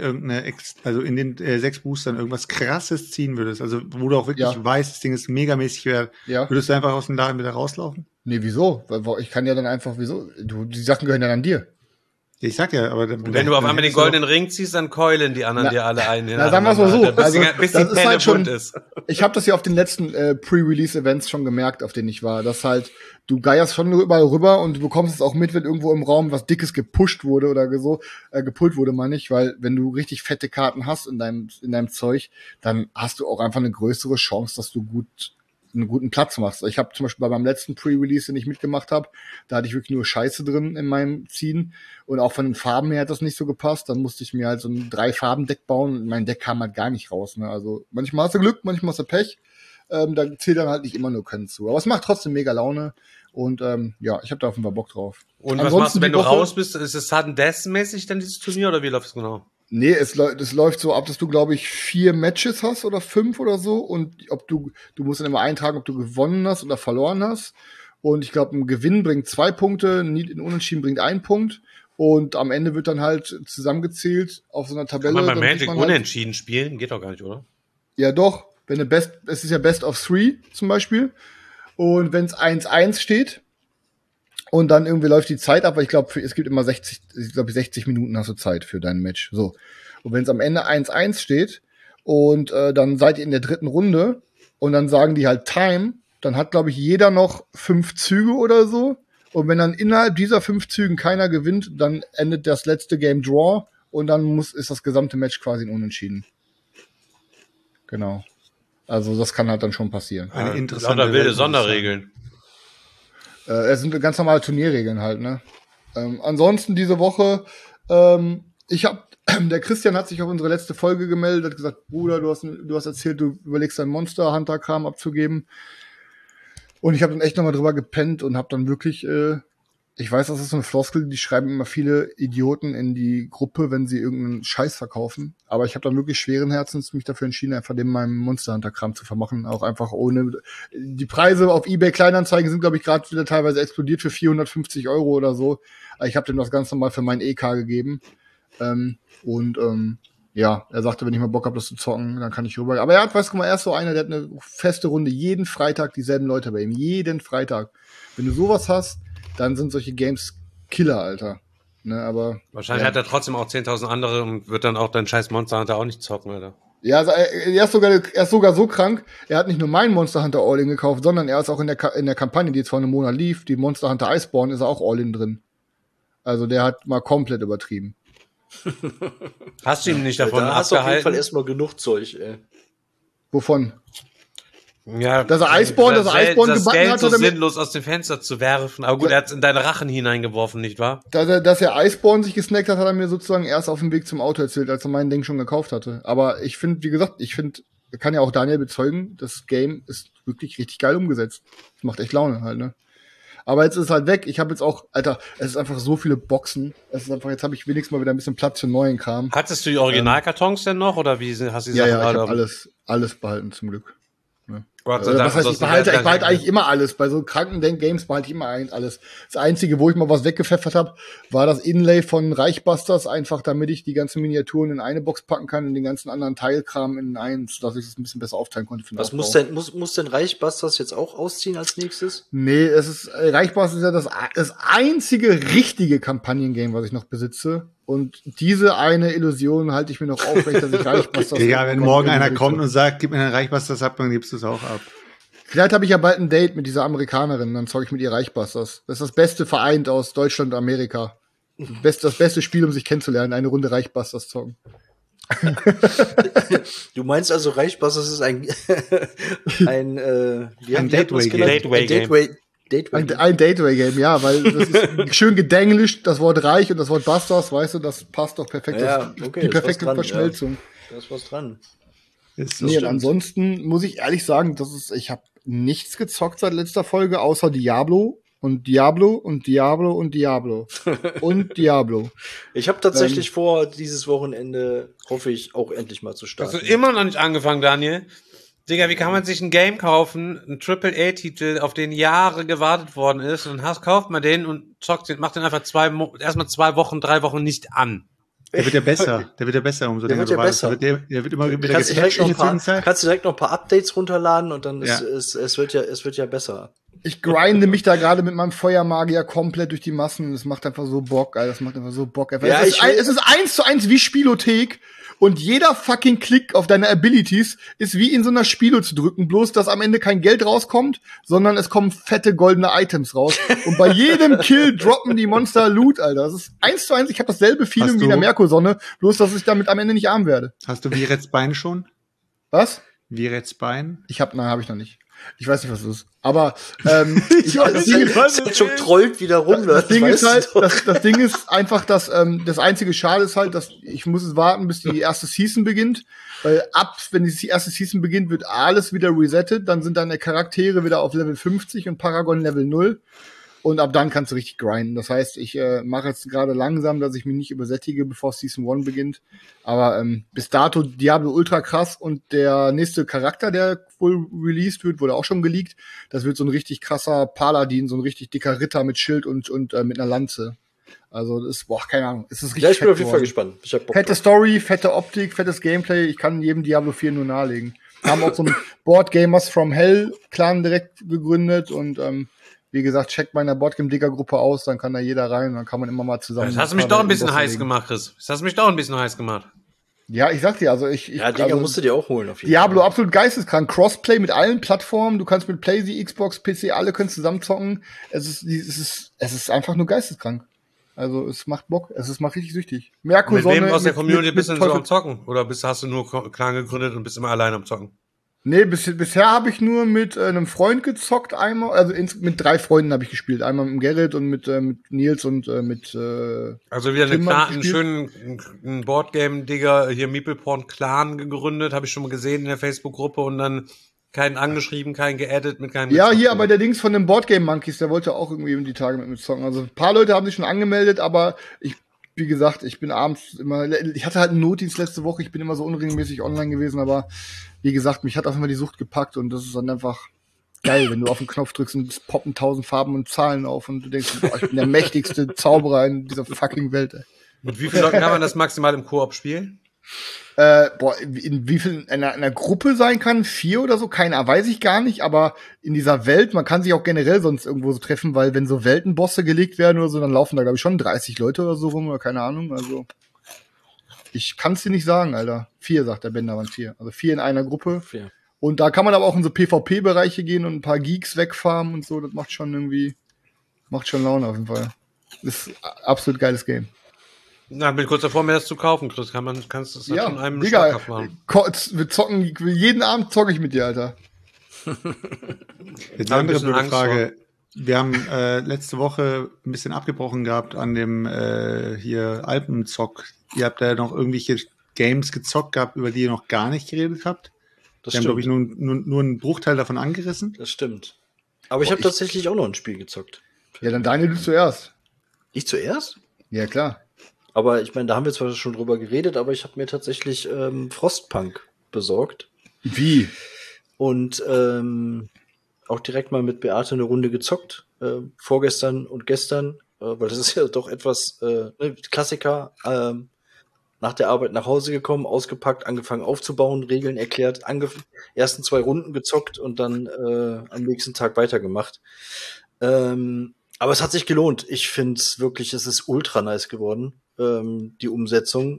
in den 6 Boostern irgendwas Krasses ziehen würdest, also wo du auch wirklich weißt, das Ding ist megamäßig wert, würdest du einfach aus dem Laden wieder rauslaufen? Nee, wieso? Weil ich kann ja dann einfach, die Sachen gehören ja dann dir. Ich sag ja, aber wenn du auf einmal den goldenen Ring ziehst, dann keulen die anderen dir alle ein. Na, sagen wir mal so. Also, bis die Pelle halt schon, bunt ist. Ich habe das ja auf den letzten Pre-Release-Events schon gemerkt, auf denen ich war, dass halt du geierst schon überall rüber und du bekommst es auch mit, wenn irgendwo im Raum was Dickes gepusht wurde oder so, gepullt wurde, meine ich, weil wenn du richtig fette Karten hast in deinem Zeug, dann hast du auch einfach eine größere Chance, dass du einen guten Platz machst. Ich habe zum Beispiel bei meinem letzten Pre-Release, den ich mitgemacht habe, da hatte ich wirklich nur Scheiße drin in meinem Ziehen und auch von den Farben her hat das nicht so gepasst. Dann musste ich mir halt so ein 3-Farben-Deck bauen und mein Deck kam halt gar nicht raus. Ne? Also manchmal hast du Glück, manchmal hast du Pech. Da zählt dann halt nicht immer nur Können zu. Aber es macht trotzdem mega Laune und ich habe da auf jeden Fall Bock drauf. Und was machst du, wenn du raus bist? Ist es Sudden Death-mäßig dann dieses Turnier oder wie läuft es genau? Nee, es läuft so ab, dass du, glaube ich, 4 Matches hast oder 5 oder so und du musst dann immer eintragen, ob du gewonnen hast oder verloren hast und ich glaube, ein Gewinn bringt 2 Punkte, ein Unentschieden bringt 1 Punkt und am Ende wird dann halt zusammengezählt auf so einer Tabelle. Kann man bei Magic unentschieden spielen? Geht doch gar nicht, oder? Ja doch, es ist ja Best of 3 zum Beispiel und wenn es 1-1 steht und dann irgendwie läuft die Zeit ab, weil ich glaube, es gibt immer 60 Minuten hast du Zeit für dein Match. So. Und wenn es am Ende 1-1 steht und dann seid ihr in der 3. Runde und dann sagen die halt Time, dann hat, glaube ich, jeder noch 5 Züge oder so. Und wenn dann innerhalb dieser 5 Zügen keiner gewinnt, dann endet das letzte Game Draw und dann ist das gesamte Match quasi ein Unentschieden. Genau. Also das kann halt dann schon passieren. Eine interessante Lauter wilde Welt, Sonderregeln. Es sind ganz normale Turnierregeln halt, ne? Ansonsten diese Woche, der Christian hat sich auf unsere letzte Folge gemeldet, hat gesagt, Bruder, du hast erzählt, du überlegst deinen Monster Hunter Kram abzugeben. Und ich habe dann echt nochmal drüber gepennt und habe dann wirklich, ich weiß, das ist so eine Floskel, die schreiben immer viele Idioten in die Gruppe, wenn sie irgendeinen Scheiß verkaufen. Aber ich habe dann wirklich schweren Herzens mich dafür entschieden, einfach dem meinem Monster Hunter Kram zu vermachen. Auch einfach ohne, die Preise auf eBay Kleinanzeigen sind, glaube ich, gerade wieder teilweise explodiert für 450 € oder so. Ich habe dem das ganz normal für meinen EK gegeben. Ja, er sagte, wenn ich mal Bock habe, das zu zocken, dann kann ich rüber. Aber er ist so einer, der hat eine feste Runde, jeden Freitag dieselben Leute bei ihm. Jeden Freitag. Wenn du sowas hast, dann sind solche Games Killer, Alter. Ne, aber Wahrscheinlich hat er trotzdem auch 10.000 andere und wird dann auch dein scheiß Monster Hunter auch nicht zocken, Alter. Ja, also er ist sogar so krank, er hat nicht nur meinen Monster Hunter All-In gekauft, sondern er ist auch in der Kampagne, die jetzt vor einem Monat lief, die Monster Hunter Iceborne, ist er auch All-In drin. Also der hat mal komplett übertrieben. Hast du ihm nicht davon da hast du auf jeden Fall abgehalten? erstmal genug Zeug, ey. Wovon? Ja, Dass er Iceborne das gebacken Geld hat, so oder sinnlos aus dem Fenster zu werfen. Aber gut, er hat es in deine Rachen hineingeworfen, nicht wahr? Dass er Iceborne sich gesnackt hat, hat er mir sozusagen erst auf dem Weg zum Auto erzählt, als er mein Ding schon gekauft hatte. Aber ich finde, wie gesagt, kann ja auch Daniel bezeugen, das Game ist wirklich richtig geil umgesetzt. Das macht echt Laune halt, ne? Aber jetzt ist es halt weg. Ich habe jetzt auch, Alter, es ist einfach so viele Boxen. Jetzt habe ich wenigstens mal wieder ein bisschen Platz für neuen Kram. Hattest du die Originalkartons denn noch oder wie hast du die Ja, Sachen ich alle? habe alles behalten zum Glück. Gott sei Oder Dank, was heißt, ich ansonsten behalte wär's eigentlich immer alles. Bei so kranken Games behalte ich immer alles. Das Einzige, wo ich mal was weggepfeffert habe, war das Inlay von Reichbusters, einfach damit ich die ganzen Miniaturen in eine Box packen kann und den ganzen anderen Teilkram in eins, dass ich es ein bisschen besser aufteilen konnte. Für den Was muss denn Reichbusters jetzt auch ausziehen als nächstes? Nee, Reichbusters ist ja das einzige richtige Kampagnengame, was ich noch besitze. Und diese eine Illusion halte ich mir noch aufrecht, dass ich Reichbusters... Digga, wenn morgen einer kommt und sagt, gib mir einen Reichbusters ab, dann gibst du es auch ab. Vielleicht habe ich ja bald ein Date mit dieser Amerikanerin, dann zocke ich mit ihr Reichbusters. Das ist das Beste vereint aus Deutschland und Amerika. Das beste Spiel, um sich kennenzulernen, eine Runde Reichbusters zocken. Du meinst also, Reichbusters ist ein Gateway-Game. Ein Dateway-Game, ja, weil das ist schön gedenglischt, das Wort Reich und das Wort Busters, weißt du, das passt doch perfekt. Ja, okay, die perfekte Verschmelzung. Da ist was dran. Nee, und ansonsten muss ich ehrlich sagen, ich habe nichts gezockt seit letzter Folge, außer Diablo und Diablo und Diablo und Diablo und Diablo. Ich habe tatsächlich vor, dieses Wochenende, hoffe ich, auch endlich mal zu starten. Hast du immer noch nicht angefangen, Daniel? Digga, wie kann man sich ein Game kaufen, einen AAA-Titel, auf den Jahre gewartet worden ist, und kauft man den und zockt den, macht den einfach erstmal 2 Wochen, 3 Wochen nicht an. Der wird ja besser, umso länger du wartest. Der wird immer wieder kannst gepatcht in der Zwischenzeit. Kannst du direkt noch ein paar Updates runterladen und dann es wird ja besser. Ich grinde mich da gerade mit meinem Feuermagier komplett durch die Massen. Das macht einfach so Bock, Alter. Das macht einfach so Bock. Ja, es ist 1:1 wie Spielothek. Und jeder fucking Klick auf deine Abilities ist wie in so einer Spielo zu drücken. Bloß, dass am Ende kein Geld rauskommt, sondern es kommen fette goldene Items raus. Und bei jedem Kill droppen die Monster Loot, Alter. Das ist 1:1. Ich habe dasselbe Feeling wie in der Merkur-Sonne. Bloß, dass ich damit am Ende nicht arm werde. Hast du Virets Bein schon? Was? Virets Bein? Hab ich noch nicht. Ich weiß nicht, was das ist. Aber das schon trollt wieder rum. Das Ding ist halt, das Ding ist einfach, dass das einzige Schade ist halt, dass ich muss es warten, bis die erste Season beginnt. Weil wenn die erste Season beginnt, wird alles wieder resettet. Dann sind deine Charaktere wieder auf Level 50 und Paragon Level 0. Und ab dann kannst du richtig grinden. Das heißt, ich mache jetzt gerade langsam, dass ich mich nicht übersättige, bevor Season 1 beginnt. Aber bis dato Diablo ultra krass. Und der nächste Charakter, der wohl released wird, wurde auch schon geleakt. Das wird so ein richtig krasser Paladin, so ein richtig dicker Ritter mit Schild und mit einer Lanze. Also das ist, keine Ahnung. Es ist richtig ich bin auf jeden Fall gespannt. Ich hab Bock fette drauf. Story, fette Optik, fettes Gameplay. Ich kann jedem Diablo 4 nur nahelegen. Wir haben auch so einen Board Gamers from Hell Clan direkt gegründet und wie gesagt, checkt meine Boardgame-Digger-Gruppe aus, dann kann da jeder rein, dann kann man immer mal zusammen. Das hast du mich doch ein bisschen heiß gemacht, Chris. Das hast du mich doch ein bisschen heiß gemacht. Ja, ich sag dir, also Digga, musst du dir auch holen auf jeden Diablo, Fall. absolut geisteskrank. Crossplay mit allen Plattformen. Du kannst mit PlayStation, Xbox, PC, alle können zusammen zocken. Es ist einfach nur geisteskrank. Also, es macht Bock. Es macht richtig süchtig. Mit wem aus der Community bist du denn so am Zocken? Oder hast du nur Clan gegründet und bist immer alleine am Zocken? Nee, bisher habe ich nur mit einem Freund gezockt einmal, also mit 3 Freunden habe ich gespielt. Einmal mit Gerrit und mit Nils und mit Also wieder Tim einen schönen Boardgame-Digger, hier Meeple Porn Clan gegründet, habe ich schon mal gesehen in der Facebook-Gruppe und dann keinen angeschrieben, keinen geaddet, mit keinem Ja, hier aber der Dings von den Boardgame Monkeys, der wollte auch irgendwie die Tage mit mir zocken. Also ein paar Leute haben sich schon angemeldet, aber wie gesagt, ich bin abends immer, ich hatte halt einen Notdienst letzte Woche, ich bin immer so unregelmäßig online gewesen, aber wie gesagt, mich hat auch immer die Sucht gepackt und das ist dann einfach geil, wenn du auf den Knopf drückst und es poppen 1000 Farben und Zahlen auf und du denkst, boah, ich bin der mächtigste Zauberer in dieser fucking Welt, ey. Mit wie vielen Leuten kann man das maximal im Koop spielen? In wie viel in einer Gruppe sein kann, 4 oder so, keiner, weiß ich gar nicht, aber in dieser Welt, man kann sich auch generell sonst irgendwo so treffen, weil wenn so Weltenbosse gelegt werden oder so, dann laufen da, glaube ich, schon 30 Leute oder so rum, oder keine Ahnung, also ich kann's dir nicht sagen, Alter. 4, sagt der Bender, waren 4. Also 4 in einer Gruppe. 4. Und da kann man aber auch in so PvP-Bereiche gehen und ein paar Geeks wegfarmen und so, das macht schon Laune auf jeden Fall. Das ist ein absolut geiles Game. Na, bin kurz davor, mir das zu kaufen, Chris. Kannst du das Ja, schon einem Digga, schmackhaft machen? wir zocken, jeden Abend zocke ich mit dir, Alter. Jetzt eine andere blöde Frage. Wir haben letzte Woche ein bisschen abgebrochen gehabt an dem hier Alpenzock. Ihr habt da noch irgendwelche Games gezockt gehabt, über die ihr noch gar nicht geredet habt. Das Wir stimmt. haben, glaube ich, nur einen Bruchteil davon angerissen. Das stimmt. Aber ich habe tatsächlich auch noch ein Spiel gezockt. Ja, dann Daniel, du zuerst. Ich zuerst? Ja, klar. Aber ich meine, da haben wir zwar schon drüber geredet, aber ich habe mir tatsächlich Frostpunk besorgt. Wie? Und auch direkt mal mit Beate eine Runde gezockt. Vorgestern und gestern. Weil das ist ja doch etwas Klassiker. Nach der Arbeit nach Hause gekommen, ausgepackt, angefangen aufzubauen, Regeln erklärt, ersten 2 Runden gezockt und dann am nächsten Tag weitergemacht. Aber es hat sich gelohnt. Ich finde es wirklich, es ist ultra nice geworden, die Umsetzung.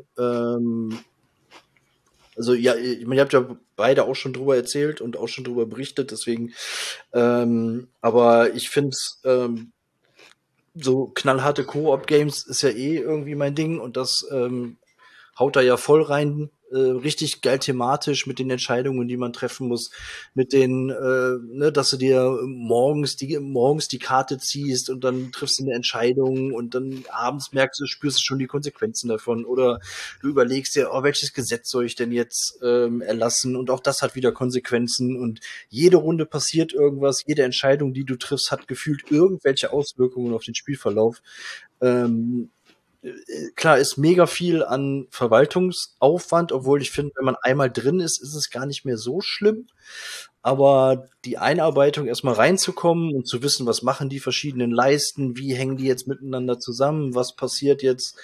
Also ja, ich meine, ihr habt ja beide auch schon drüber erzählt und auch schon drüber berichtet, deswegen. Aber ich finde es so knallharte Koop-Games ist ja irgendwie mein Ding und das haut da ja voll rein. Richtig geil thematisch mit den Entscheidungen, die man treffen muss, mit den, dass du dir morgens die Karte ziehst und dann triffst du eine Entscheidung und dann abends spürst du schon die Konsequenzen davon oder du überlegst dir, welches Gesetz soll ich denn jetzt erlassen und auch das hat wieder Konsequenzen und jede Runde passiert irgendwas, jede Entscheidung, die du triffst, hat gefühlt irgendwelche Auswirkungen auf den Spielverlauf. Klar, ist mega viel an Verwaltungsaufwand, obwohl ich finde, wenn man einmal drin ist, ist es gar nicht mehr so schlimm. Aber die Einarbeitung, erstmal reinzukommen und zu wissen, was machen die verschiedenen Leisten, wie hängen die jetzt miteinander zusammen, was passiert jetzt,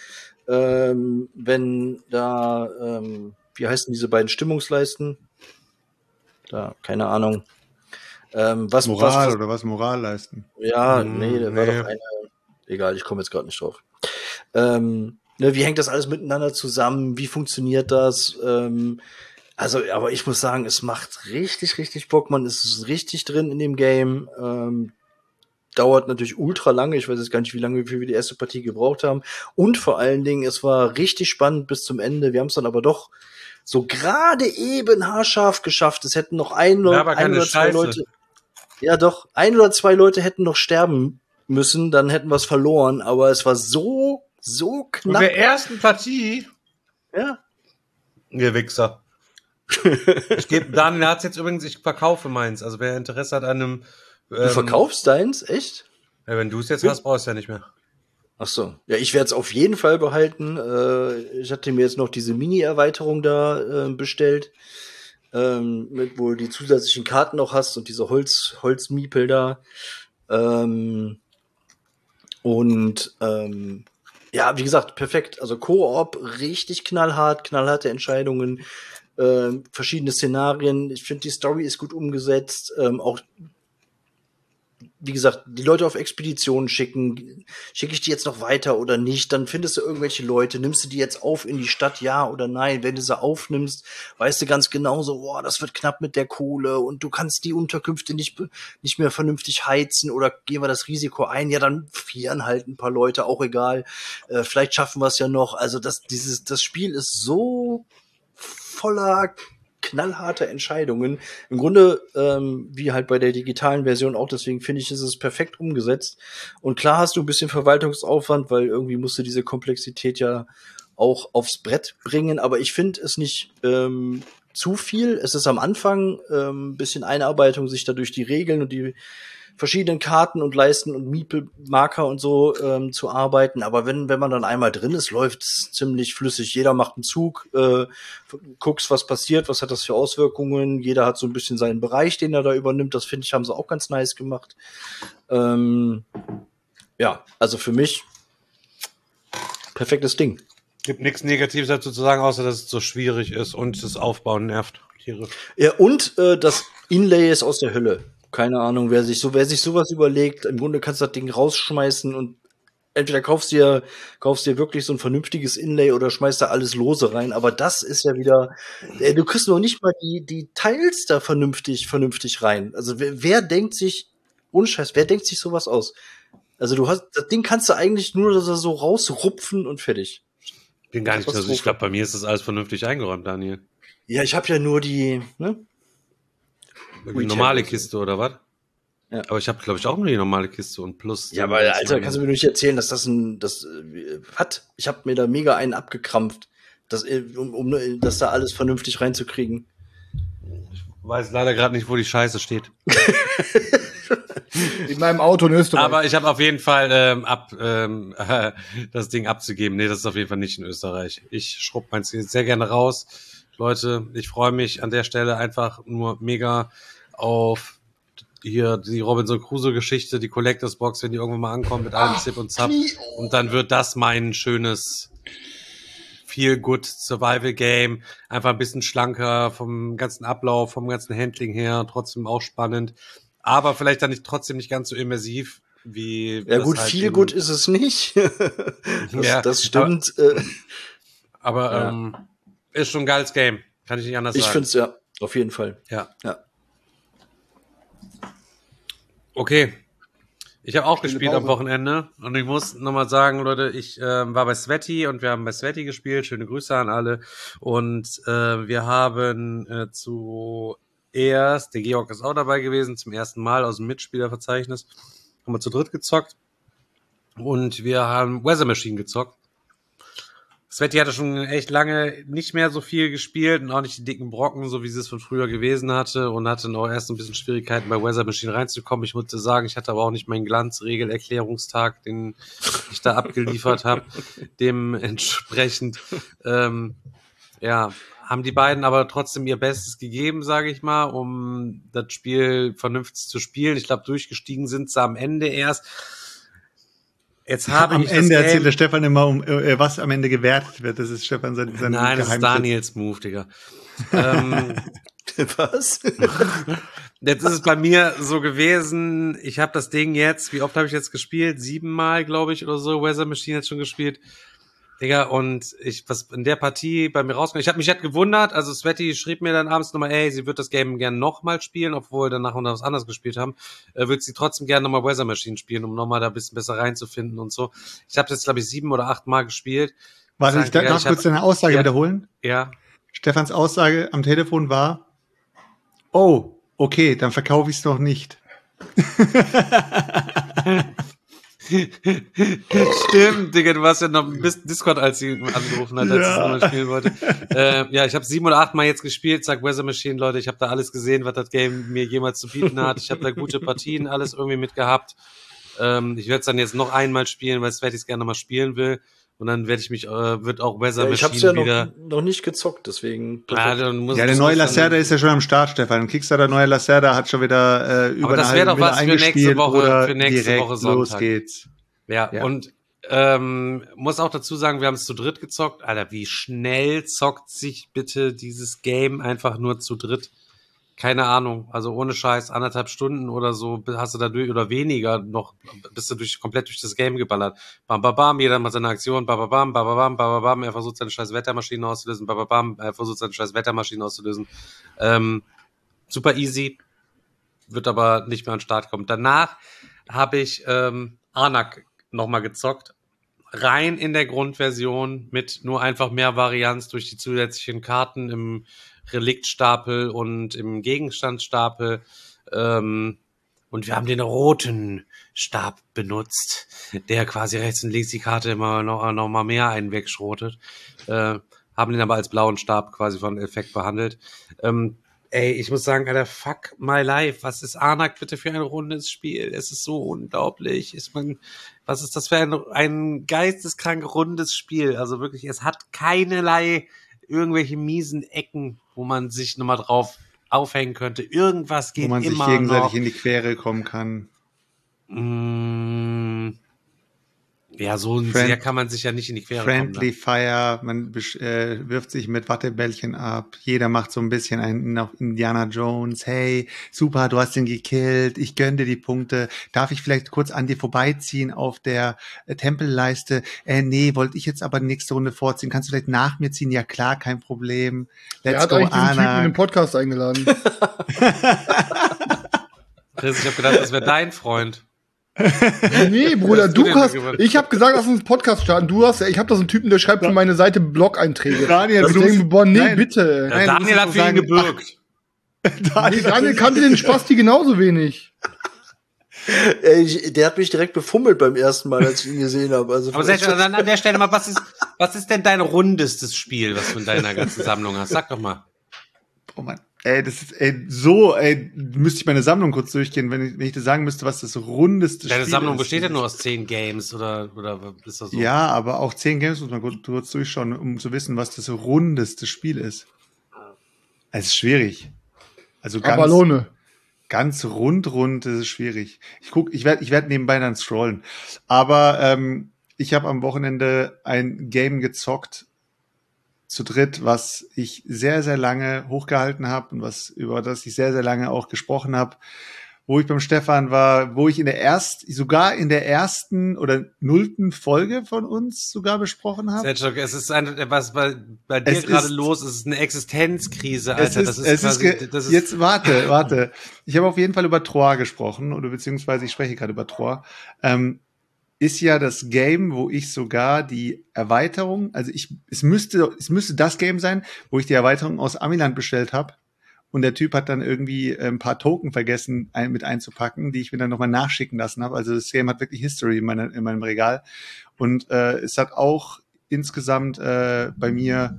wenn da, wie heißen diese beiden Stimmungsleisten? Da, keine Ahnung. Was Moralleisten? Ja, nee, da war doch eine, egal, ich komme jetzt gerade nicht drauf. Wie hängt das alles miteinander zusammen? Wie funktioniert das? Aber ich muss sagen, es macht richtig, richtig Bock. Man ist richtig drin in dem Game. Dauert natürlich ultra lange. Ich weiß jetzt gar nicht, wie lange wir die erste Partie gebraucht haben. Und vor allen Dingen, es war richtig spannend bis zum Ende. Wir haben es dann aber doch so gerade eben haarscharf geschafft. Es hätten noch ein oder 2 Leute. Ja, doch, 1 oder 2 Leute hätten noch sterben müssen. Dann hätten wir es verloren. Aber es war so knapp. In der ersten Partie? Ja. Ihr Wichser. Daniel hat's jetzt übrigens, ich verkaufe meins. Also wer Interesse hat an einem... Du verkaufst deins? Echt? Ja, wenn du es jetzt hast, brauchst du ja nicht mehr. Ach so. Ja, ich werde es auf jeden Fall behalten. Ich hatte mir jetzt noch diese Mini-Erweiterung da bestellt. Wo du die zusätzlichen Karten noch hast und diese Holzmiepel da. Ja, wie gesagt, perfekt. Also Koop, richtig knallharte Entscheidungen, verschiedene Szenarien. Ich finde, die Story ist gut umgesetzt. Auch, wie gesagt, die Leute auf Expeditionen schicke ich die jetzt noch weiter oder nicht? Dann findest du irgendwelche Leute, nimmst du die jetzt auf in die Stadt, ja oder nein? Wenn du sie aufnimmst, weißt du ganz genau so, boah, das wird knapp mit der Kohle und du kannst die Unterkünfte nicht mehr vernünftig heizen oder gehen wir das Risiko ein? Ja, dann frieren halt ein paar Leute, auch egal. Vielleicht schaffen wir es ja noch. Also das Spiel ist so voller knallharte Entscheidungen. Im Grunde, wie halt bei der digitalen Version auch, deswegen finde ich, ist es perfekt umgesetzt. Und klar hast du ein bisschen Verwaltungsaufwand, weil irgendwie musst du diese Komplexität ja auch aufs Brett bringen, aber ich finde es nicht zu viel. Es ist am Anfang ein bisschen Einarbeitung, sich da durch die Regeln und die verschiedenen Karten und Leisten und Meeple-Marker und so zu arbeiten. Aber wenn man dann einmal drin ist, läuft es ziemlich flüssig. Jeder macht einen Zug, guckst, was passiert, was hat das für Auswirkungen. Jeder hat so ein bisschen seinen Bereich, den er da übernimmt. Das, finde ich, haben sie auch ganz nice gemacht. Ja, also für mich perfektes Ding. Gibt nichts Negatives dazu zu sagen, außer dass es so schwierig ist und das Aufbauen nervt. Tiere. Ja, und das Inlay ist aus der Hölle. Keine Ahnung, wer sich sowas überlegt. Im Grunde kannst du das Ding rausschmeißen und entweder kaufst dir wirklich so ein vernünftiges Inlay oder schmeißt da alles lose rein. Aber das ist ja wieder, du kriegst noch nicht mal die Teils da vernünftig rein. Also wer denkt sich, ohne Scheiß, wer denkt sich sowas aus? Also das Ding kannst du eigentlich nur so rausrupfen und fertig. Bin gar nicht, also ich glaube, bei mir ist das alles vernünftig eingeräumt, Daniel. Ja, ich habe ja nur die, Die normale Kiste oder was? Ja. Aber ich habe, glaube ich, auch nur die normale Kiste und plus. Ja, aber Alter, kannst du mir nicht erzählen, dass was? Ich habe mir da mega einen abgekrampft, um das da alles vernünftig reinzukriegen. Ich weiß leider gerade nicht, wo die Scheiße steht. In meinem Auto in Österreich. Aber ich habe auf jeden Fall das Ding abzugeben. Nee, das ist auf jeden Fall nicht in Österreich. Ich schrubb meins sehr gerne raus. Leute, ich freue mich an der Stelle einfach nur mega auf hier die Robinson Crusoe-Geschichte, die Collectors Box, wenn die irgendwann mal ankommt mit allem Zip und Zap. Und dann wird das mein schönes Feel-Good Survival-Game. Einfach ein bisschen schlanker vom ganzen Ablauf, vom ganzen Handling her, trotzdem auch spannend. Aber vielleicht dann trotzdem nicht ganz so immersiv wie. Ja gut, halt Feel-Good ist es nicht. das stimmt. Aber ist schon ein geiles Game. Kann ich nicht anders sagen. Ich finde es ja, auf jeden Fall. Ja. Okay. Ich habe auch gespielt am Wochenende und ich muss nochmal sagen, Leute, ich war bei Sweaty und wir haben bei Sweaty gespielt. Schöne Grüße an alle. Und wir haben zuerst, der Georg ist auch dabei gewesen, zum ersten Mal aus dem Mitspielerverzeichnis. Haben wir zu dritt gezockt und wir haben Weather Machine gezockt. Sweaty hatte schon echt lange nicht mehr so viel gespielt und auch nicht die dicken Brocken, so wie sie es von früher gewesen hatte und hatte auch erst ein bisschen Schwierigkeiten bei Weather Machine reinzukommen. Ich musste sagen, ich hatte aber auch nicht meinen Glanzregelerklärungstag, den ich da abgeliefert habe. Dementsprechend, haben die beiden aber trotzdem ihr Bestes gegeben, sage ich mal, um das Spiel vernünftig zu spielen. Ich glaube, durchgestiegen sind sie am Ende erst. Jetzt habe am Ende erzählt der Stefan immer, was am Ende gewertet wird. Das ist Stefan sein Nein, das ist Daniels Move, Digga. Was? Jetzt ist es bei mir so gewesen, ich habe das Ding jetzt, wie oft habe ich jetzt gespielt? 7 Mal, glaube ich, oder so. Weather Machine jetzt schon gespielt. Digga, und was in der Partie bei mir rauskommt, ich habe mich halt gewundert, also Sweaty schrieb mir dann abends nochmal, sie wird das Game gerne nochmal spielen, obwohl danach noch was anderes gespielt haben, wird sie trotzdem gerne nochmal Weather Machine spielen, um nochmal da ein bisschen besser reinzufinden und so. Ich habe jetzt, glaube ich, 7 oder 8 Mal gespielt. Warte, ich darf kurz deine Aussage wiederholen? Ja. Stefans Aussage am Telefon war, oh, okay, dann verkaufe ich es doch nicht. Stimmt, Digga, du warst ja noch ein bisschen Discord, als sie angerufen hat, als sie es nochmal spielen wollte. Ich habe 7 oder 8 Mal jetzt gespielt, sag Weather Machine, Leute, ich habe da alles gesehen, was das Game mir jemals zu bieten hat. Ich habe da gute Partien, alles irgendwie mitgehabt. Ich werde es dann jetzt noch einmal spielen, weil Sweaty es gerne mal spielen will. Und dann werde ich wird auch Weather Machine ich hab's ja noch nicht gezockt, deswegen. Der neue Lacerda ist ja schon am Start, Stefan. Kickstarter, der neue Lacerda hat schon wieder über eine halbe Mille eingespielt. Für nächste Woche Sonntag. Los geht's. Ja, und muss auch dazu sagen, wir haben es zu dritt gezockt. Alter, wie schnell zockt sich bitte dieses Game einfach nur zu dritt? Keine Ahnung, also ohne Scheiß, 1,5 Stunden oder so hast du da durch, oder weniger noch, bist du komplett durch das Game geballert. Bam, bam, bam, jeder macht seine Aktion, bam, bam, bam, bam, bam, bam, bam, er versucht seine scheiß Wettermaschine auszulösen, bam, bam, bam, er versucht seine scheiß Wettermaschine auszulösen. Super easy, wird aber nicht mehr an den Start kommen. Danach habe ich Anak nochmal gezockt, rein in der Grundversion mit nur einfach mehr Varianz durch die zusätzlichen Karten im Reliktstapel und im Gegenstandsstapel. Und wir haben den roten Stab benutzt, der quasi rechts und links die Karte immer noch mal mehr einen wegschrotet. Haben den aber als blauen Stab quasi von Effekt behandelt. Ich muss sagen, Alter, fuck my life. Was ist Anak bitte für ein rundes Spiel? Es ist so unglaublich. Was ist das für ein geisteskrank rundes Spiel? Also wirklich, es hat keinerlei irgendwelche miesen Ecken, wo man sich nochmal drauf aufhängen könnte. Irgendwas geht immer noch. Wo man sich gegenseitig in die Quere kommen kann. Ja, so sehr kann man sich ja nicht in die Quere kommen. Friendly Fire, man wirft sich mit Wattebällchen ab. Jeder macht so ein bisschen einen auf Indiana Jones. Hey, super, du hast ihn gekillt. Ich gönn dir die Punkte. Darf ich vielleicht kurz an dir vorbeiziehen auf der Tempelleiste? Nee, wollte ich jetzt aber nächste Runde vorziehen. Kannst du vielleicht nach mir ziehen? Ja klar, kein Problem. Er hat eigentlich diesen Typen in den Podcast eingeladen. Chris, ich habe gedacht, das wäre dein Freund. Nee, Bruder, ich habe gesagt, lass uns einen Podcast starten. Ich habe da so einen Typen, der schreibt für meine Seite Blog-Einträge. Daniel, bitte. Ja, Daniel hat für ihn gebürgt. Daniel kannte den Spasti genauso wenig. Der hat mich direkt befummelt beim ersten Mal, als ich ihn gesehen habe. Also aber dann an der Stelle mal, was ist denn dein rundestes Spiel, was du in deiner ganzen Sammlung hast? Sag doch mal. Oh Mann. Müsste ich meine Sammlung kurz durchgehen, wenn ich dir sagen müsste, was das rundeste Spiel ist. Deine Sammlung ist. Besteht ja nur aus 10 Games, oder ist das so? Ja, aber auch 10 Games muss man kurz durchschauen, um zu wissen, was das rundeste Spiel ist. Es ist schwierig. Also ganz rund ist es schwierig. Ich werd nebenbei dann scrollen. Aber ich habe am Wochenende ein Game gezockt, zu dritt, was ich sehr, sehr lange hochgehalten habe und über das ich sehr, sehr lange auch gesprochen habe, wo ich beim Stefan war, wo ich sogar in der ersten oder 0. Folge von uns sogar besprochen habe. Selchuk, es ist was bei dir gerade los ist, es ist eine Existenzkrise, Alter. Jetzt warte. Ich habe auf jeden Fall über Troyes gesprochen, oder beziehungsweise ich spreche gerade über Troyes. Ist ja das Game, wo ich sogar die Erweiterung, also es müsste das Game sein, wo ich die Erweiterung aus Amiland bestellt habe. Und der Typ hat dann irgendwie ein paar Token vergessen mit einzupacken, die ich mir dann nochmal nachschicken lassen habe. Also das Game hat wirklich History in meinem Regal. Und es hat auch insgesamt bei mir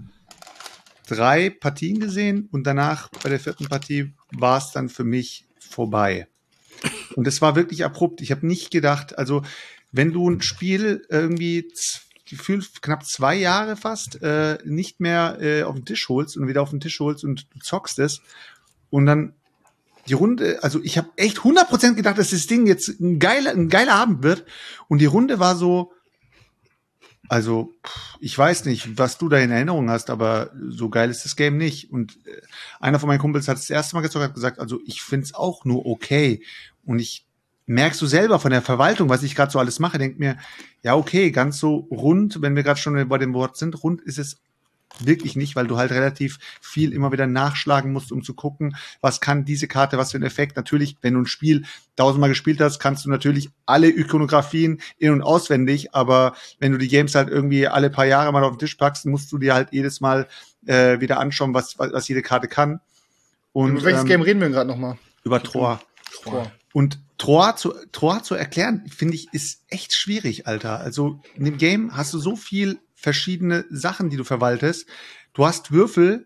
3 Partien gesehen. Und danach, bei der 4. Partie, war es dann für mich vorbei. Und es war wirklich abrupt. Ich habe nicht gedacht, also wenn du ein Spiel irgendwie gefühlt knapp 2 Jahre fast nicht mehr auf den Tisch holst und wieder auf den Tisch holst und du zockst es und dann die Runde, also ich habe echt 100% gedacht, dass das Ding jetzt ein geiler Abend wird und die Runde war so, also ich weiß nicht, was du da in Erinnerung hast, aber so geil ist das Game nicht. Und einer von meinen Kumpels hat das erste Mal gezockt, hat gesagt, also ich find's auch nur okay und ich merkst du selber von der Verwaltung, was ich gerade so alles mache, denk mir, ja okay, ganz so rund, wenn wir gerade schon bei dem Wort sind, rund ist es wirklich nicht, weil du halt relativ viel immer wieder nachschlagen musst, um zu gucken, was kann diese Karte, was für ein Effekt. Natürlich, wenn du ein Spiel 1000-mal gespielt hast, kannst du natürlich alle Ikonografien in- und auswendig, aber wenn du die Games halt irgendwie alle paar Jahre mal auf den Tisch packst, musst du dir halt jedes Mal wieder anschauen, was jede Karte kann. Und über welches Game reden wir gerade nochmal? Über Troyes. Und Troyes zu erklären, finde ich, ist echt schwierig, Alter. Also in dem Game hast du so viel verschiedene Sachen, die du verwaltest. Du hast Würfel,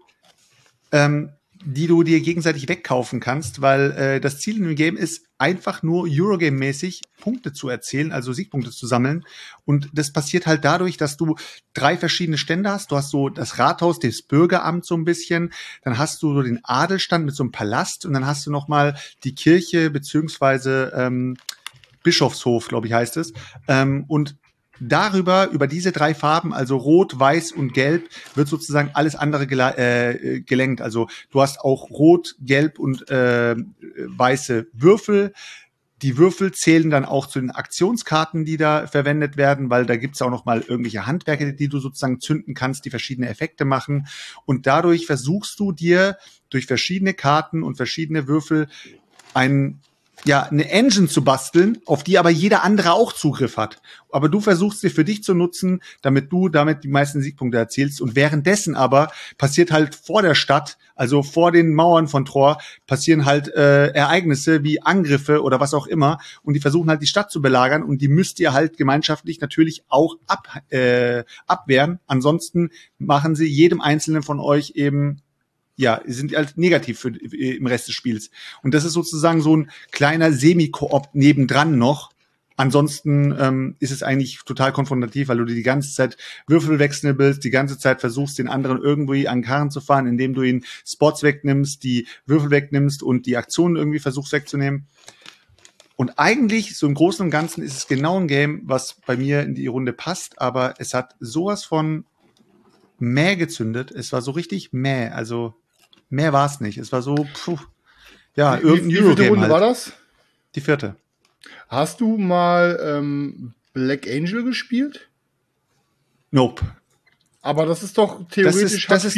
die du dir gegenseitig wegkaufen kannst, weil das Ziel in dem Game ist, einfach nur Eurogame-mäßig Punkte zu erzielen, also Siegpunkte zu sammeln. Und das passiert halt dadurch, dass du 3 verschiedene Stände hast. Du hast so das Rathaus, das Bürgeramt so ein bisschen. Dann hast du so den Adelstand mit so einem Palast. Und dann hast du noch mal die Kirche beziehungsweise Bischofshof, glaube ich, heißt es. Und über diese 3 Farben, also Rot, Weiß und Gelb, wird sozusagen alles andere gelenkt. Also du hast auch Rot, Gelb und weiße Würfel. Die Würfel zählen dann auch zu den Aktionskarten, die da verwendet werden, weil da gibt's auch noch mal irgendwelche Handwerke, die du sozusagen zünden kannst, die verschiedene Effekte machen. Und dadurch versuchst du dir durch verschiedene Karten und verschiedene Würfel einen eine Engine zu basteln, auf die aber jeder andere auch Zugriff hat. Aber du versuchst sie für dich zu nutzen, damit du damit die meisten Siegpunkte erzielst. Und währenddessen aber passiert halt vor der Stadt, also vor den Mauern von Trohr, passieren halt Ereignisse wie Angriffe oder was auch immer. Und die versuchen halt die Stadt zu belagern. Und die müsst ihr halt gemeinschaftlich natürlich auch abwehren. Ansonsten machen sie jedem Einzelnen von euch eben sind halt negativ im Rest des Spiels. Und das ist sozusagen so ein kleiner Semi-Koop nebendran noch. Ansonsten ist es eigentlich total konfrontativ, weil du die ganze Zeit Würfel wechseln die ganze Zeit versuchst, den anderen irgendwie an den Karren zu fahren, indem du ihn Spots wegnimmst, die Würfel wegnimmst und die Aktionen irgendwie versuchst wegzunehmen. Und eigentlich, so im Großen und Ganzen, ist es genau ein Game, was bei mir in die Runde passt, aber es hat sowas von mäh gezündet. Es war so richtig mäh, also mehr war es nicht. Es war so, irgendein Eurogame. Wie viele Runde war das? Die 4. Hast du mal Black Angel gespielt? Nope. Aber das ist doch theoretisch das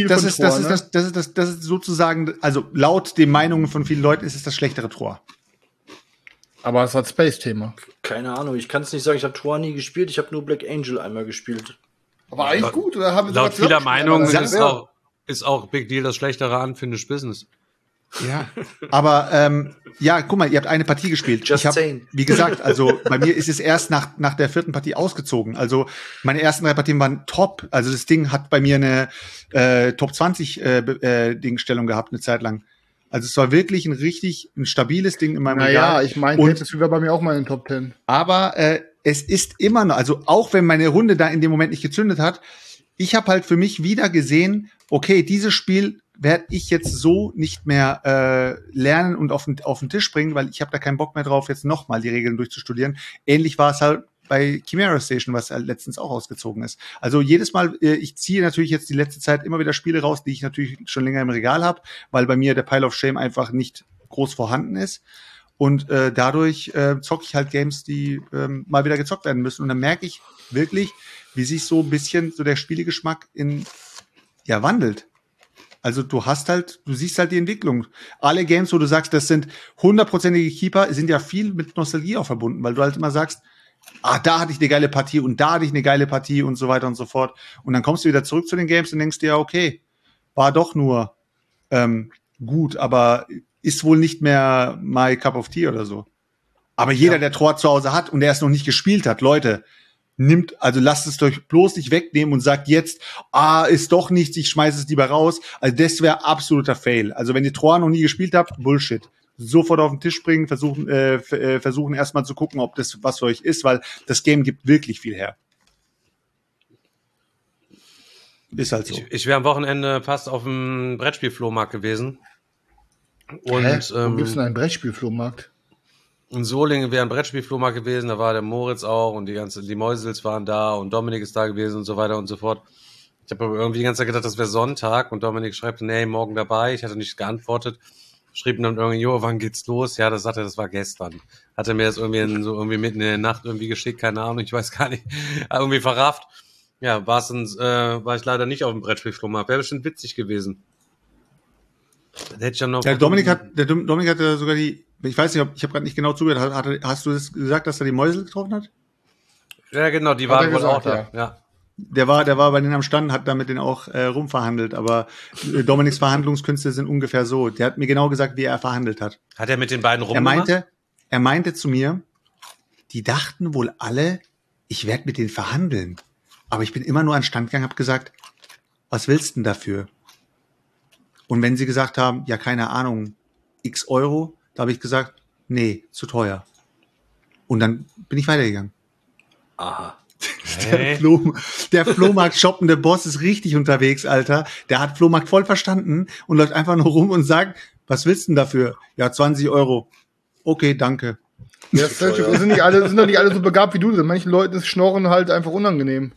ist sozusagen, also laut den Meinungen von vielen Leuten ist es das schlechtere Trohr. Aber es hat Space-Thema. Keine Ahnung, ich kann es nicht sagen, ich habe Trohr nie gespielt, ich habe nur Black Angel einmal gespielt. Aber eigentlich gut, oder haben laut vieler Meinungen ist auch Big Deal das schlechtere Unfinished Business. Ja, aber guck mal, ihr habt eine Partie gespielt. Wie gesagt, also bei mir ist es erst nach der 4. Partie ausgezogen. Also meine ersten 3 Partien waren top. Also das Ding hat bei mir eine Top 20 Dingstellung gehabt eine Zeit lang. Also es war wirklich ein stabiles Ding in meinem Regal. Ja, ich meine, das wäre bei mir auch mal in den Top 10. Aber es ist immer noch, also auch wenn meine Runde da in dem Moment nicht gezündet hat, ich habe halt für mich wieder gesehen, okay, dieses Spiel werde ich jetzt so nicht mehr lernen und auf den Tisch bringen, weil ich habe da keinen Bock mehr drauf, jetzt nochmal die Regeln durchzustudieren. Ähnlich war es halt bei Chimera Station, was halt letztens auch ausgezogen ist. Also jedes Mal, ich ziehe natürlich jetzt die letzte Zeit immer wieder Spiele raus, die ich natürlich schon länger im Regal habe, weil bei mir der Pile of Shame einfach nicht groß vorhanden ist. Und dadurch zocke ich halt Games, die mal wieder gezockt werden müssen. Und dann merke ich wirklich, wie sich so ein bisschen so der Spielegeschmack wandelt. Also du siehst halt die Entwicklung. Alle Games, wo du sagst, das sind 100%ige Keeper, sind ja viel mit Nostalgie auch verbunden, weil du halt immer sagst, da hatte ich eine geile Partie und da hatte ich eine geile Partie und so weiter und so fort. Und dann kommst du wieder zurück zu den Games und denkst dir, okay, war doch nur gut, aber ist wohl nicht mehr my cup of tea oder so. Aber jeder, der Trohr zu Hause hat und der es noch nicht gespielt hat, Leute, lasst es euch bloß nicht wegnehmen und sagt jetzt, ist doch nichts, ich schmeiße es lieber raus. Also das wäre absoluter Fail. Also wenn ihr Trohr noch nie gespielt habt, Bullshit. Sofort auf den Tisch bringen, versuchen erstmal zu gucken, ob das was für euch ist, weil das Game gibt wirklich viel her. Ist halt so. Ich wäre am Wochenende fast auf dem Brettspielflohmarkt gewesen. Und wo gibt's denn einen Brettspielflohmarkt? In Solingen wäre ein Brettspielflohmarkt gewesen, da war der Moritz auch und die Mäusels waren da und Dominik ist da gewesen und so weiter und so fort. Ich habe aber irgendwie die ganze Zeit gedacht, das wäre Sonntag und Dominik schreibt, nee, morgen dabei. Ich hatte nicht geantwortet. Schrieb dann irgendwie, wann geht's los? Ja, das sagte er, das war gestern. Hat er mir das irgendwie mitten in der Nacht irgendwie geschickt, keine Ahnung, ich weiß gar nicht, irgendwie verrafft. Ja, war ich leider nicht auf dem Brettspielflohmarkt. Wäre bestimmt witzig gewesen. Da hätte ich dann noch der Dominik hatte sogar ich weiß nicht, ich habe gerade nicht genau zugehört, hast du das gesagt, dass er die Mäusel getroffen hat? Ja, genau, die waren wohl auch da, ja. Der war bei denen am Stand, hat da mit denen auch rumverhandelt, aber Dominiks Verhandlungskünste sind ungefähr so. Der hat mir genau gesagt, wie er verhandelt hat. Hat er mit den beiden rumgemacht? Er meinte zu mir, die dachten wohl alle, ich werde mit denen verhandeln. Aber ich bin immer nur an den Stand gegangen, habe gesagt, was willst du denn dafür? Und wenn sie gesagt haben, ja, keine Ahnung, x Euro, da habe ich gesagt, nee, zu teuer. Und dann bin ich weitergegangen. Aha. Der Flohmarkt-shoppende Boss ist richtig unterwegs, Alter. Der hat Flohmarkt voll verstanden und läuft einfach nur rum und sagt, was willst du denn dafür? Ja, 20 Euro. Okay, danke. Ja, sind doch nicht alle so begabt wie du. Manchen Leuten ist Schnorren halt einfach unangenehm.